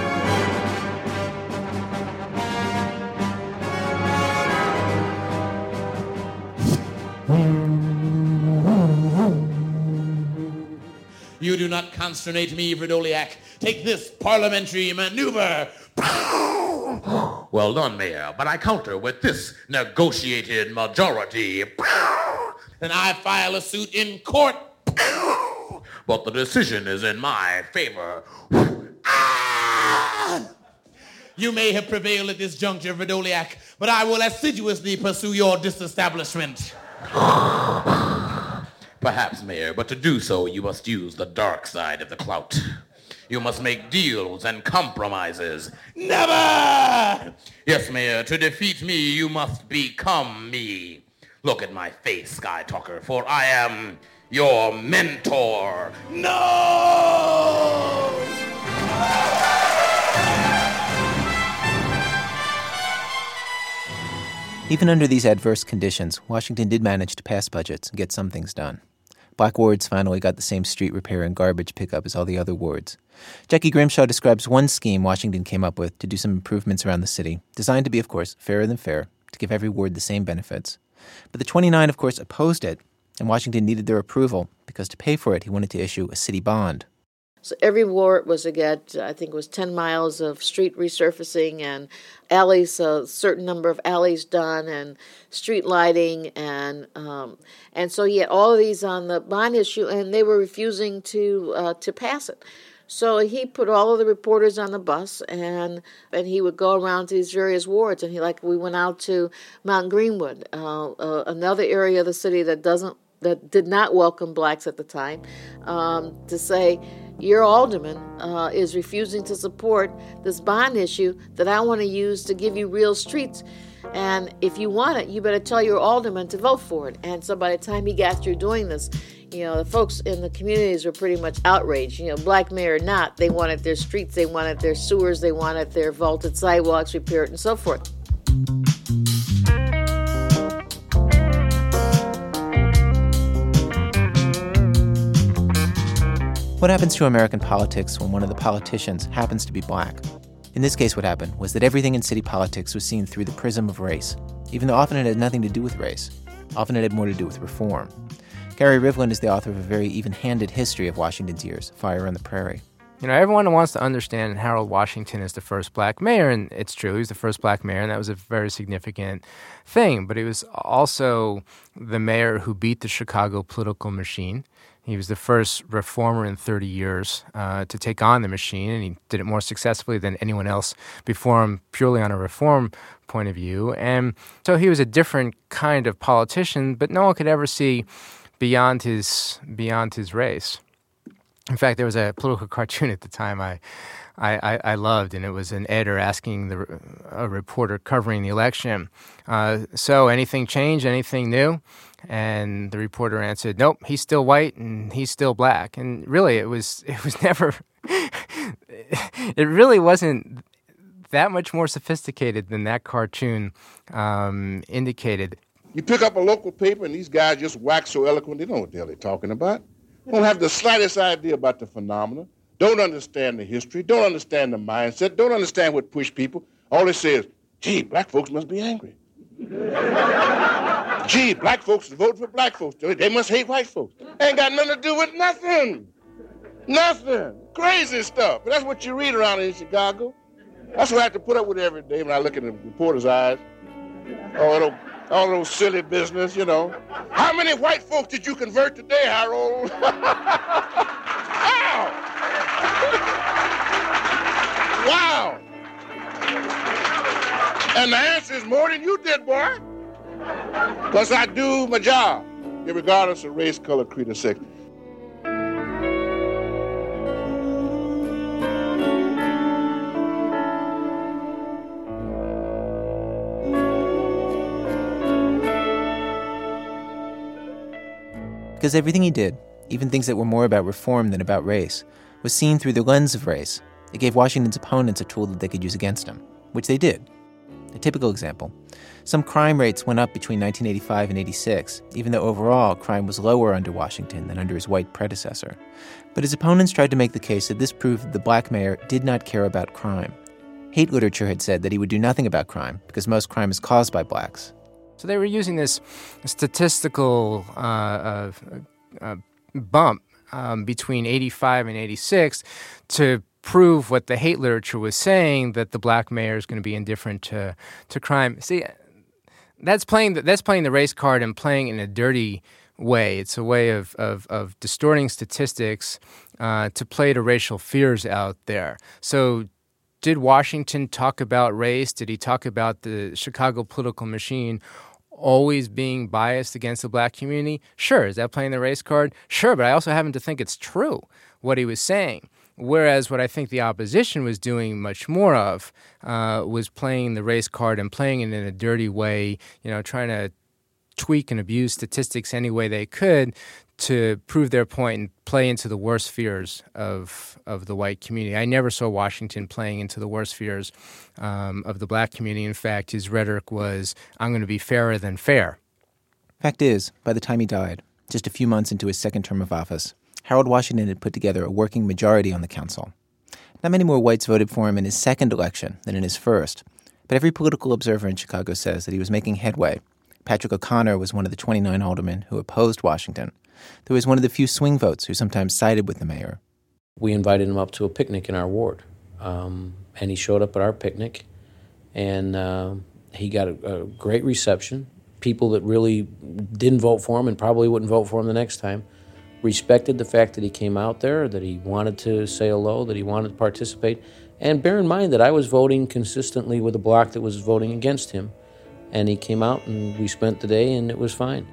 You do not consternate me, Vrdolyak. Take this parliamentary maneuver. Well done, Mayor, but I counter with this negotiated majority. Then I file a suit in court. But the decision is in my favor. You may have prevailed at this juncture, Vrdolyak, but I will assiduously pursue your disestablishment. Perhaps, Mayor, but to do so, you must use the dark side of the clout. You must make deals and compromises. Never! Yes, Mayor, to defeat me, you must become me. Look at my face, Sky Talker, for I am your mentor. No! Even under these adverse conditions, Washington did manage to pass budgets and get some things done. Black wards finally got the same street repair and garbage pickup as all the other wards. Jackie Grimshaw describes one scheme Washington came up with to do some improvements around the city, designed to be, of course, fairer than fair, to give every ward the same benefits. But the twenty-nine, of course, opposed it, and Washington needed their approval because to pay for it, he wanted to issue a city bond. So every ward was to get, I think it was ten miles of street resurfacing and alleys, a certain number of alleys done, and street lighting, and um, and so he had all of these on the bond issue, and they were refusing to uh, to pass it. So he put all of the reporters on the bus, and and he would go around to these various wards, and he like we went out to Mount Greenwood, uh, uh, another area of the city that doesn't that did not welcome blacks at the time, um, to say, your alderman uh, is refusing to support this bond issue that I want to use to give you real streets. And if you want it, you better tell your alderman to vote for it. And so by the time he got through doing this, you know, the folks in the communities were pretty much outraged. You know, black mayor or not, they wanted their streets, they wanted their sewers, they wanted their vaulted sidewalks repaired and so forth. What happens to American politics when one of the politicians happens to be black? In this case, what happened was that everything in city politics was seen through the prism of race, even though often it had nothing to do with race. Often it had more to do with reform. Gary Rivlin is the author of a very even-handed history of Washington's years, Fire on the Prairie. You know, everyone wants to understand Harold Washington is the first black mayor, and it's true. He was the first black mayor, and that was a very significant thing. But he was also the mayor who beat the Chicago political machine. He was the first reformer in thirty years uh, to take on the machine, and he did it more successfully than anyone else before him, purely on a reform point of view. And so he was a different kind of politician, but no one could ever see beyond his beyond his race. In fact, there was a political cartoon at the time I, I, I loved, and it was an editor asking the, a reporter covering the election, uh, so anything changed, anything new? And the reporter answered, nope, he's still white and he's still black. And really, it was it was never, it really wasn't that much more sophisticated than that cartoon um, indicated. You pick up a local paper and these guys just wax so eloquent, they don't know what the hell they're talking about. Don't have the slightest idea about the phenomena, don't understand the history, don't understand the mindset, don't understand what pushed people. All they say is, gee, black folks must be angry. Gee, black folks vote for black folks. They must hate white folks. Ain't got nothing to do with nothing. Nothing. Crazy stuff. But that's what you read around in Chicago. That's what I have to put up with every day when I look in the reporter's eyes. All those, all those silly business, you know. How many white folks did you convert today, Harold? Wow. Wow. And the answer is more than you did, boy. Because I do my job, regardless of race, color, creed, or sex. Because everything he did, even things that were more about reform than about race, was seen through the lens of race. It gave Washington's opponents a tool that they could use against him, which they did. A typical example, some crime rates went up between nineteen eighty-five and eighty-six, even though overall crime was lower under Washington than under his white predecessor. But his opponents tried to make the case that this proved that the black mayor did not care about crime. Hate literature had said that he would do nothing about crime because most crime is caused by blacks. So they were using this statistical uh, uh, uh, bump um, between eighty-five and eighty-six to prove what the hate literature was saying, that the black mayor is going to be indifferent to to crime. See, that's playing the, that's playing the race card and playing in a dirty way. It's a way of of, of distorting statistics uh, to play to racial fears out there. So did Washington talk about race? Did he talk about the Chicago political machine always being biased against the black community? Sure. Is that playing the race card? Sure, but I also happen to think it's true what he was saying. Whereas what I think the opposition was doing much more of uh, was playing the race card and playing it in a dirty way, you know, trying to tweak and abuse statistics any way they could to prove their point and play into the worst fears of of the white community. I never saw Washington playing into the worst fears um, of the black community. In fact, his rhetoric was, I'm going to be fairer than fair. Fact is, by the time he died, just a few months into his second term of office, Harold Washington had put together a working majority on the council. Not many more whites voted for him in his second election than in his first, but every political observer in Chicago says that he was making headway. Patrick O'Connor was one of the twenty-nine aldermen who opposed Washington. There was one of the few swing votes who sometimes sided with the mayor. We invited him up to a picnic in our ward, um, and he showed up at our picnic, and uh, he got a, a great reception. People that really didn't vote for him and probably wouldn't vote for him the next time respected the fact that he came out there, that he wanted to say hello, that he wanted to participate. And bear in mind that I was voting consistently with a bloc that was voting against him. And he came out and we spent the day and it was fine.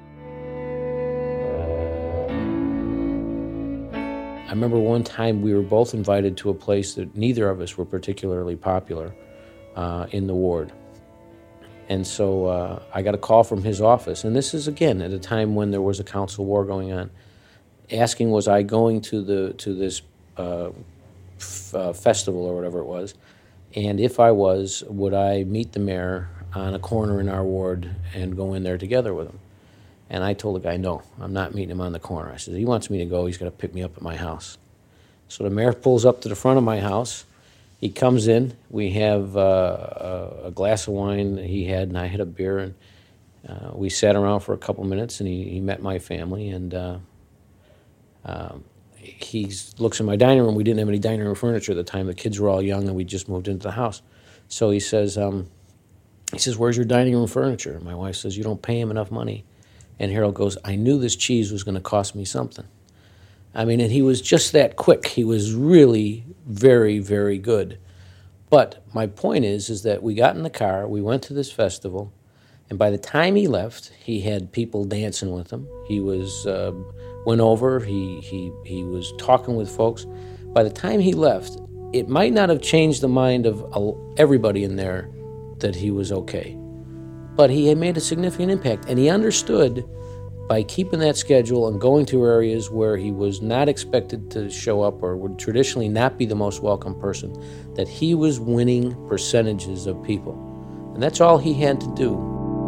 I remember one time we were both invited to a place that neither of us were particularly popular uh, in the ward. And so uh, I got a call from his office. And this is, again, at a time when there was a council war going on, asking was I going to the to this uh, f- uh, festival or whatever it was, and if I was, would I meet the mayor on a corner in our ward and go in there together with him? And I told the guy, no, I'm not meeting him on the corner. I said, he wants me to go, he's got to pick me up at my house. So the mayor pulls up to the front of my house. He comes in. We have uh, a, a glass of wine that he had, and I had a beer, and uh, we sat around for a couple minutes, and he, he met my family, and uh, Um, he looks in my dining room. We didn't have any dining room furniture at the time. The kids were all young, and we just moved into the house. So he says, um, he says, where's your dining room furniture? And my wife says, you don't pay him enough money. And Harold goes, I knew this cheese was going to cost me something. I mean, and he was just that quick. He was really very, very good. But my point is, is that we got in the car, we went to this festival, and by the time he left, he had people dancing with him. He was... Uh, went over, he, he, he was talking with folks. By the time he left, it might not have changed the mind of everybody in there that he was okay. But he had made a significant impact, and he understood by keeping that schedule and going to areas where he was not expected to show up or would traditionally not be the most welcome person, that he was winning percentages of people. And that's all he had to do.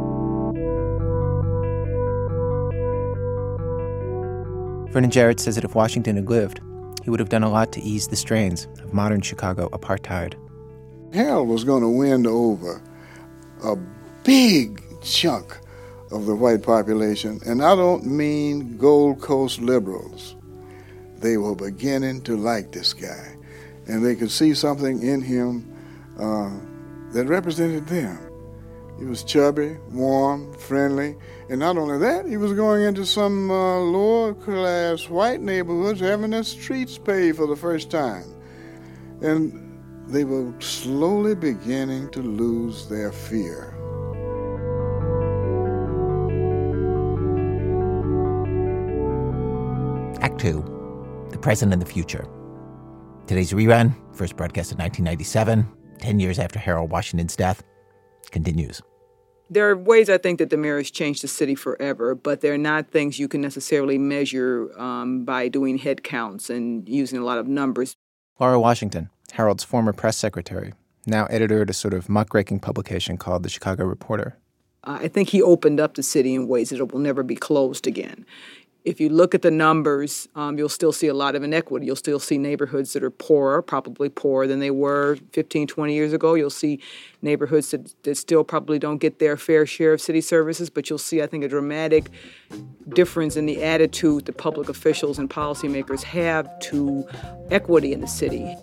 Vernon Jarrett says that if Washington had lived, he would have done a lot to ease the strains of modern Chicago apartheid. Harold was going to win over a big chunk of the white population, and I don't mean Gold Coast liberals. They were beginning to like this guy, and they could see something in him uh, that represented them. He was chubby, warm, friendly, and not only that, he was going into some uh, lower-class white neighborhoods having their streets paved for the first time. And they were slowly beginning to lose their fear. Act two, The Present and the Future. Today's rerun, first broadcast in nineteen ninety-seven, ten years after Harold Washington's death, continues. There are ways I think that the mayor has changed the city forever, but they're not things you can necessarily measure um, by doing head counts and using a lot of numbers. Laura Washington, Herald's former press secretary, now editor at a sort of muckraking publication called The Chicago Reporter. Uh, I think he opened up the city in ways that it will never be closed again. If you look at the numbers, um, you'll still see a lot of inequity. You'll still see neighborhoods that are poorer, probably poorer than they were fifteen, twenty years ago. You'll see neighborhoods that, that still probably don't get their fair share of city services, but you'll see, I think, a dramatic difference in the attitude that public officials and policymakers have to equity in the city.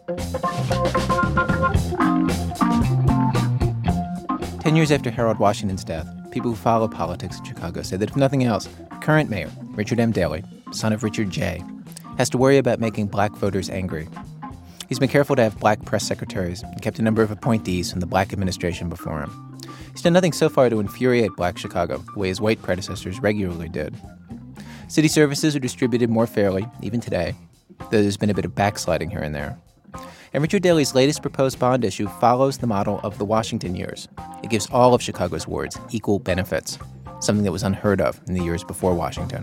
Ten years after Harold Washington's death, people who follow politics in Chicago say that if nothing else, current mayor, Richard M. Daley, son of Richard J., has to worry about making black voters angry. He's been careful to have black press secretaries and kept a number of appointees from the black administration before him. He's done nothing so far to infuriate black Chicago, the way his white predecessors regularly did. City services are distributed more fairly, even today, though there's been a bit of backsliding here and there. And Richard Daley's latest proposed bond issue follows the model of the Washington years. It gives all of Chicago's wards equal benefits, something that was unheard of in the years before Washington.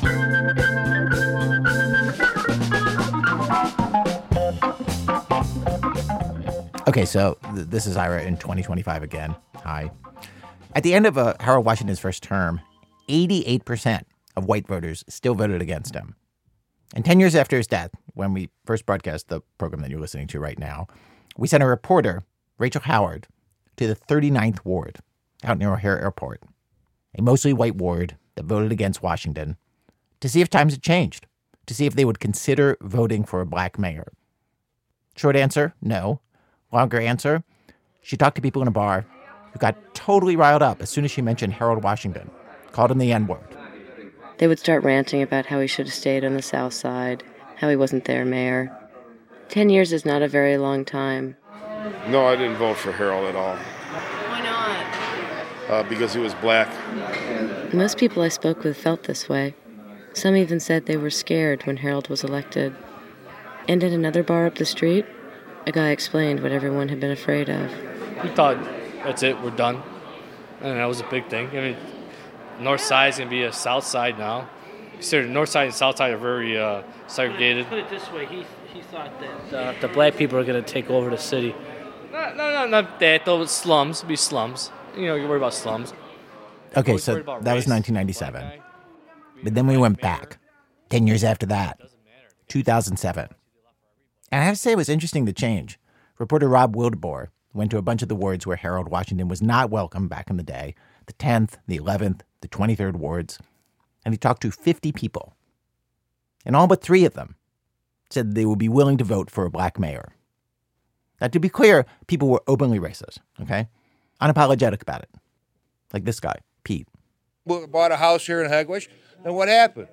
Okay, so th- this is Ira in twenty twenty-five again. Hi. At the end of uh, Harold Washington's first term, eighty-eight percent of white voters still voted against him. And ten years after his death, when we first broadcast the program that you're listening to right now, we sent a reporter, Rachel Howard, to the thirty-ninth Ward out near O'Hare Airport, a mostly white ward that voted against Washington, to see if times had changed, to see if they would consider voting for a black mayor. Short answer, no. Longer answer, she talked to people in a bar who got totally riled up as soon as she mentioned Harold Washington, called him the N-word. They would start ranting about how he should have stayed on the South Side, how he wasn't their mayor. Ten years is not a very long time. No, I didn't vote for Harold at all. Why not? Uh, because he was black. Most people I spoke with felt this way. Some even said they were scared when Harold was elected. And at another bar up the street, a guy explained what everyone had been afraid of. We thought, that's it, we're done. And that was a big thing. I mean, North Side is going to be a South Side now. Consider North Side and South Side are very uh, segregated. Put it this way, he he thought that uh, the black people are going to take over the city. No, no, no, not that. Though it's slums, it'd be slums. You know, you're worried about slums. Okay, so that was nineteen ninety-seven. But then we went back, ten years after that, two thousand seven. And I have to say it was interesting to change. Reporter Rob Wildebohr went to a bunch of the wards where Harold Washington was not welcome back in the day, the tenth, the eleventh, the twenty-third wards, and he talked to fifty people. And all but three of them said they would be willing to vote for a black mayor. Now, to be clear, people were openly racist, okay? Unapologetic about it. Like this guy, Pete. We bought a house here in Hegewisch, and what happened?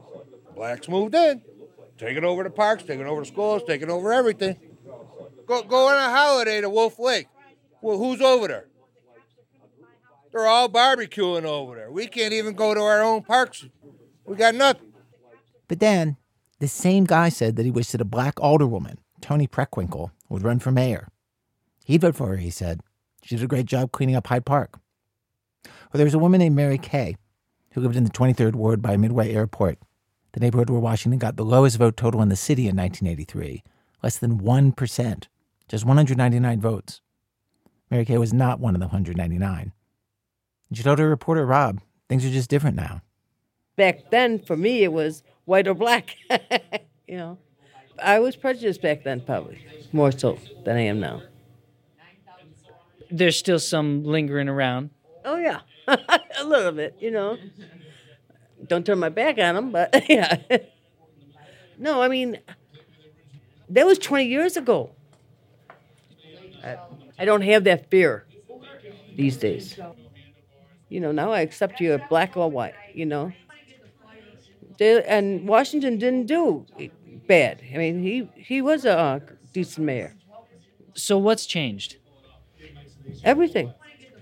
Blacks moved in, taking over the parks, taking over the schools, taking over everything. Go, go on a holiday to Wolf Lake. Well, who's over there? They're all barbecuing over there. We can't even go to our own parks. We got nothing. But then, the same guy said that he wished that a black alderwoman, Toni Preckwinkle, would run for mayor. He'd vote for her, he said. She did a great job cleaning up Hyde Park. Or there was a woman named Mary Kay, who lived in the twenty-third Ward by Midway Airport, the neighborhood where Washington got the lowest vote total in the city in nineteen eighty-three, less than one percent, just one hundred ninety-nine votes. Mary Kay was not one of the one hundred ninety-nine. And she told her reporter, Rob, things are just different now. Back then, for me, it was white or black. You know, I was prejudiced back then, probably, more so than I am now. There's still some lingering around. Oh, yeah, a little bit, you know. Don't turn my back on them, but yeah. No, I mean, that was twenty years ago. I, I don't have that fear these days. You know, now I accept you're black or white, you know. They, and Washington didn't do bad. I mean, he, he was a uh, decent mayor. So what's changed? Everything.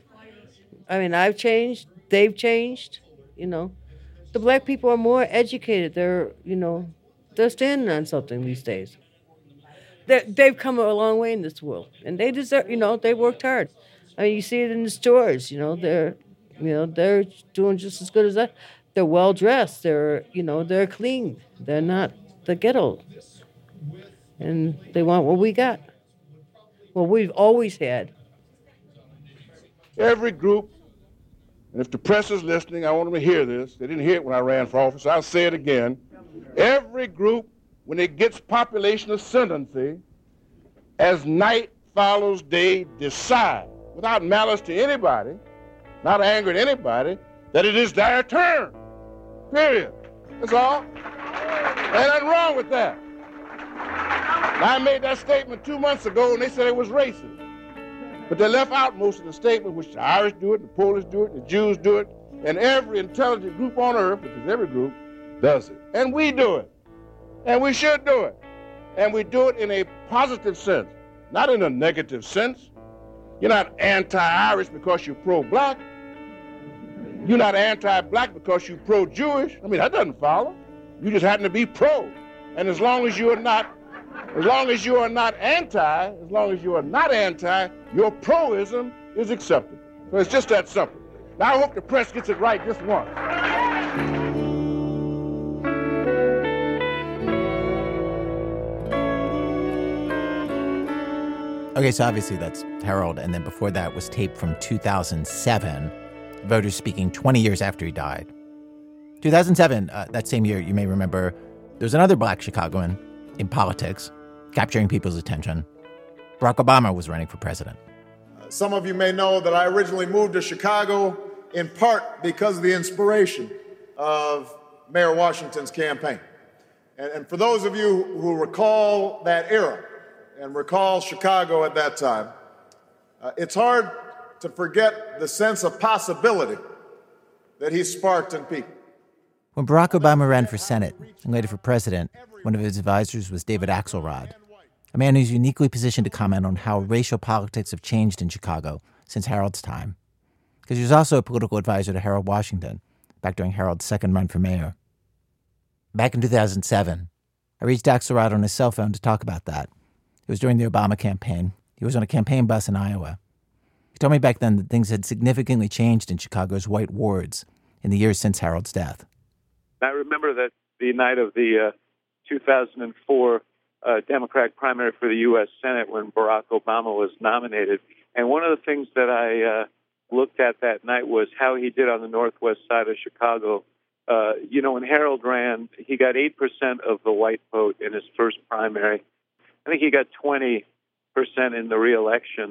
I mean, I've changed. They've changed, you know. The black people are more educated. They're, you know, they're standing on something these days. They're, they've come a long way in this world. And they deserve, you know, they worked hard. I mean, you see it in the stores, you know. They're You know, they're doing just as good as that. They're well dressed. They're, you know, they're clean. They're not the ghetto. And they want what we got. What we've always had. Every group, and if the press is listening, I want them to hear this. They didn't hear it when I ran for office. I'll say it again. Every group, when it gets population ascendancy, as night follows day, decide, without malice to anybody, not anger at anybody, that it is their turn. Period. That's all. Ain't nothing wrong with that. Now, I made that statement two months ago, and they said it was racist. But they left out most of the statement, which the Irish do it, the Polish do it, the Jews do it, and every intelligent group on earth, which is every group, does it. And we do it. And we should do it. And we do it in a positive sense, not in a negative sense. You're not anti-Irish because you're pro-black. You're not anti-black because you're pro-Jewish. I mean, that doesn't follow. You just happen to be pro. And as long as you are not, as long as you are not anti, as long as you are not anti, your proism is acceptable. So it's just that simple. Now I hope the press gets it right just once. Okay, so obviously that's Harold, and then before that was tape from two thousand seven, voters speaking twenty years after he died. two thousand seven, uh, that same year, you may remember, there was another black Chicagoan in politics, capturing people's attention. Barack Obama was running for president. Some of you may know that I originally moved to Chicago in part because of the inspiration of Mayor Washington's campaign. And, and for those of you who recall that era and recall Chicago at that time, uh, it's hard to forget the sense of possibility that he sparked in people. When Barack Obama ran for Senate and later for president, one of his advisors was David Axelrod, a man who's uniquely positioned to comment on how racial politics have changed in Chicago since Harold's time. Because he was also a political advisor to Harold Washington back during Harold's second run for mayor. Back in two thousand seven, I reached Axelrod on his cell phone to talk about that. It was during the Obama campaign. He was on a campaign bus in Iowa. He told me back then that things had significantly changed in Chicago's white wards in the years since Harold's death. I remember that the night of the uh, two thousand four uh, Democratic primary for the U S Senate when Barack Obama was nominated. And one of the things that I uh, looked at that night was how he did on the northwest side of Chicago. Uh, you know, when Harold ran, he got eight percent of the white vote in his first primary. I think he got twenty percent in the re-election.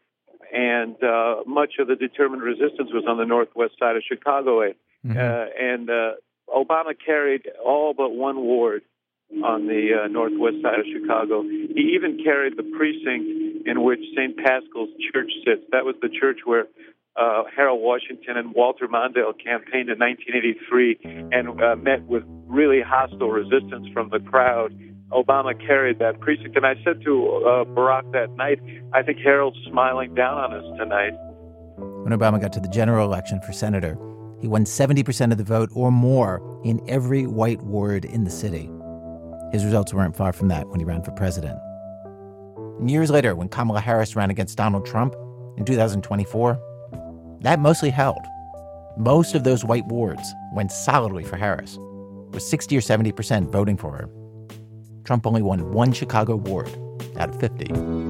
And uh, much of the determined resistance was on the northwest side of Chicago. Mm-hmm. Uh, and uh, Obama carried all but one ward on the uh, northwest side of Chicago. He even carried the precinct in which Saint Paschal's Church sits. That was the church where uh, Harold Washington and Walter Mondale campaigned in nineteen eighty-three and uh, met with really hostile resistance from the crowd. Obama carried that precinct. And I said to uh, Barack that night, I think Harold's smiling down on us tonight. When Obama got to the general election for senator, he won seventy percent of the vote or more in every white ward in the city. His results weren't far from that when he ran for president. And years later, when Kamala Harris ran against Donald Trump in two thousand twenty-four, that mostly held. Most of those white wards went solidly for Harris, with sixty or seventy percent voting for her. Trump only won one Chicago ward out of fifty.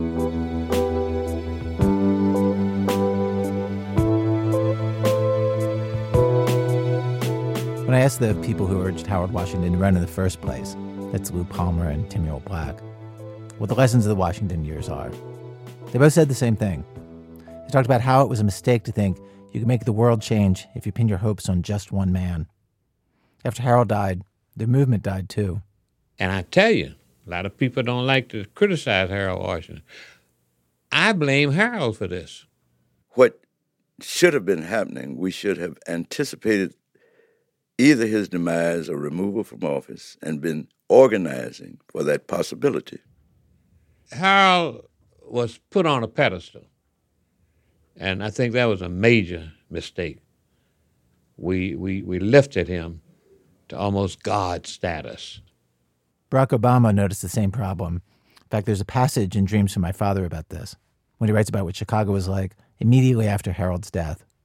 When I asked the people who urged Howard Washington to run in the first place, that's Lou Palmer and Timmy Old Black, what the lessons of the Washington years are, they both said the same thing. They talked about how it was a mistake to think you could make the world change if you pin your hopes on just one man. After Harold died, the movement died too. And I tell you, a lot of people don't like to criticize Harold Washington. I blame Harold for this. What should have been happening, we should have anticipated either his demise or removal from office and been organizing for that possibility. Harold was put on a pedestal, and I think that was a major mistake. We, we, we lifted him to almost God status. Barack Obama noticed the same problem. In fact, there's a passage in Dreams from My Father about this, when he writes about what Chicago was like immediately after Harold's death.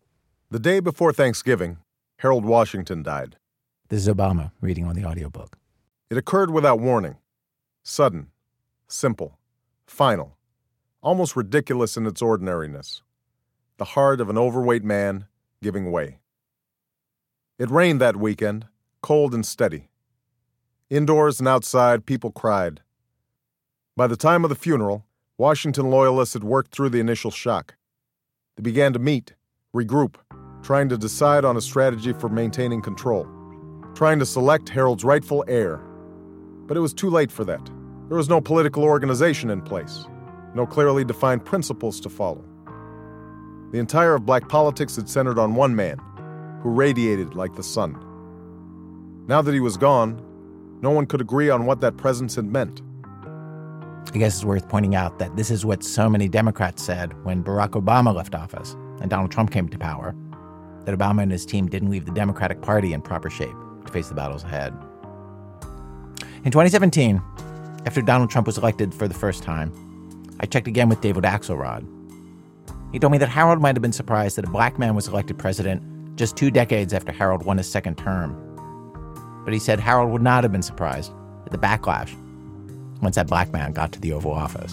The day before Thanksgiving, Harold Washington died. This is Obama reading on the audiobook. It occurred without warning. Sudden, simple, final, almost ridiculous in its ordinariness. The heart of an overweight man giving way. It rained that weekend, cold and steady. Indoors and outside, people cried. By the time of the funeral, Washington loyalists had worked through the initial shock. They began to meet, regroup, trying to decide on a strategy for maintaining control, trying to select Harold's rightful heir. But it was too late for that. There was no political organization in place, no clearly defined principles to follow. The entire of black politics had centered on one man, who radiated like the sun. Now that he was gone, no one could agree on what that presence had meant. I guess it's worth pointing out that this is what so many Democrats said when Barack Obama left office and Donald Trump came to power, that Obama and his team didn't leave the Democratic Party in proper shape to face the battles ahead. In twenty seventeen, after Donald Trump was elected for the first time, I checked again with David Axelrod. He told me that Harold might have been surprised that a black man was elected president just two decades after Harold won his second term. But he said Harold would not have been surprised at the backlash once that black man got to the Oval Office.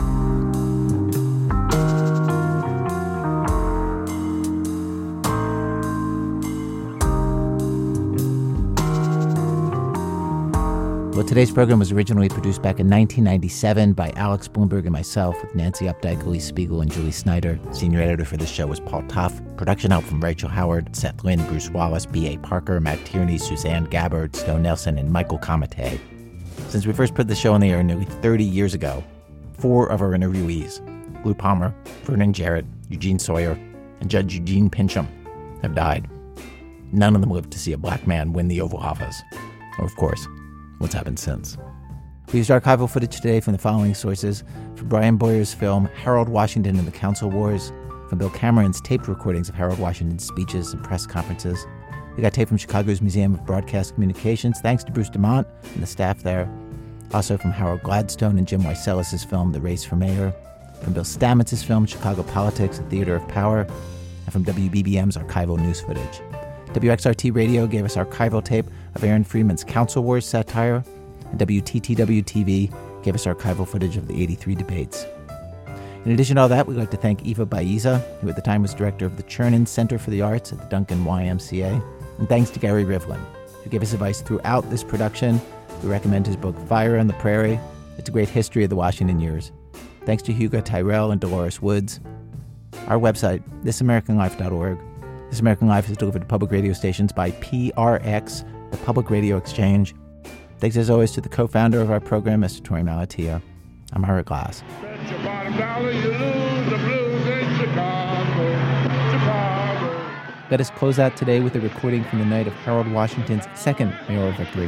Well, today's program was originally produced back in nineteen ninety-seven by Alex Bloomberg and myself, with Nancy Updike, Elise Spiegel, and Julie Snyder. Senior editor for this show was Paul Tough. Production help from Rachel Howard, Seth Lynn, Bruce Wallace, B A. Parker, Matt Tierney, Suzanne Gabbard, Snow Nelson, and Michael Comite. Since we first put the show on the air nearly thirty years ago, four of our interviewees, Lou Palmer, Vernon Jarrett, Eugene Sawyer, and Judge Eugene Pincham, have died. None of them lived to see a black man win the Oval Office. Or, of course, what's happened since. We used archival footage today from the following sources: from Brian Boyer's film Harold Washington and the Council Wars, from Bill Cameron's taped recordings of Harold Washington's speeches and press conferences. We got tape from Chicago's Museum of Broadcast Communications, thanks to Bruce Dumont and the staff there. Also from Harold Gladstone and Jim Weiselis' film The Race for Mayor, from Bill Stamets' film Chicago Politics, A Theater of Power, and from W B B M's archival news footage. W X R T Radio gave us archival tape of Aaron Freeman's Council Wars satire, and W T T W T V gave us archival footage of the eighty-three debates. In addition to all that, we'd like to thank Eva Baiza, who at the time was director of the Chernin Center for the Arts at the Duncan Y M C A, and thanks to Gary Rivlin, who gave us advice throughout this production. We recommend his book Fire on the Prairie. It's a great history of the Washington years. Thanks to Hugo Tyrell and Dolores Woods. Our website, this american life dot org. This American Life is delivered to public radio stations by P R X, the Public Radio Exchange. Thanks as always to the co-founder of our program, Mister Tori Malatia. I'm Ira Glass. Bet your bottom dollar you lose the blues in Chicago, Chicago. Let us close out today with a recording from the night of Harold Washington's second mayoral victory.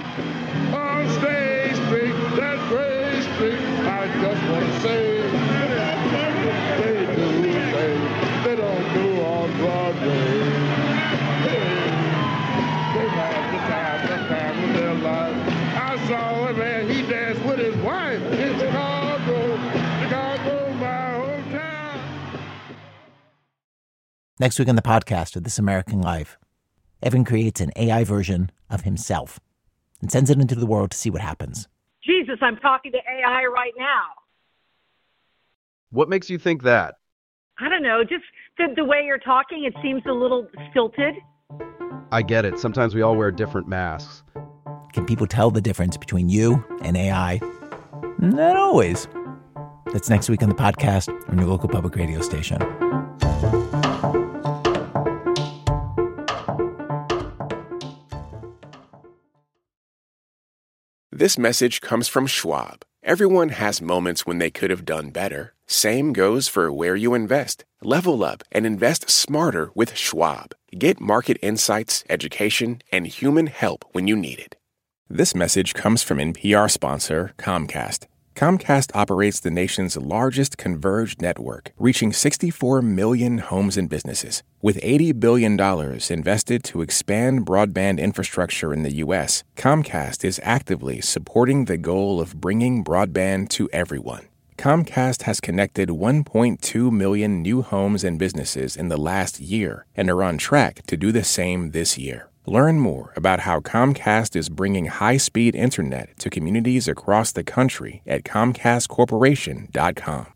On State Street, that Gray Street, I just want to say, they do say, they don't do on Broadway. They have the time, the time of their life. I saw a man, he danced with his wife in Chicago, Chicago, my hometown. Next week on the podcast of This American Life, Evan creates an A I version of himself and sends it into the world to see what happens. Jesus, I'm talking to A I right now. What makes you think that? I don't know, just the, the way you're talking, it seems a little stilted. I get it. Sometimes we all wear different masks. Can people tell the difference between you and A I? Not always. That's next week on the podcast on your local public radio station. This message comes from Schwab. Everyone has moments when they could have done better. Same goes for where you invest. Level up and invest smarter with Schwab. Get market insights, education, and human help when you need it. This message comes from N P R sponsor Comcast. Comcast operates the nation's largest converged network, reaching sixty-four million homes and businesses. With eighty billion dollars invested to expand broadband infrastructure in the U S, Comcast is actively supporting the goal of bringing broadband to everyone. Comcast has connected one point two million new homes and businesses in the last year and are on track to do the same this year. Learn more about how Comcast is bringing high-speed internet to communities across the country at comcast corporation dot com.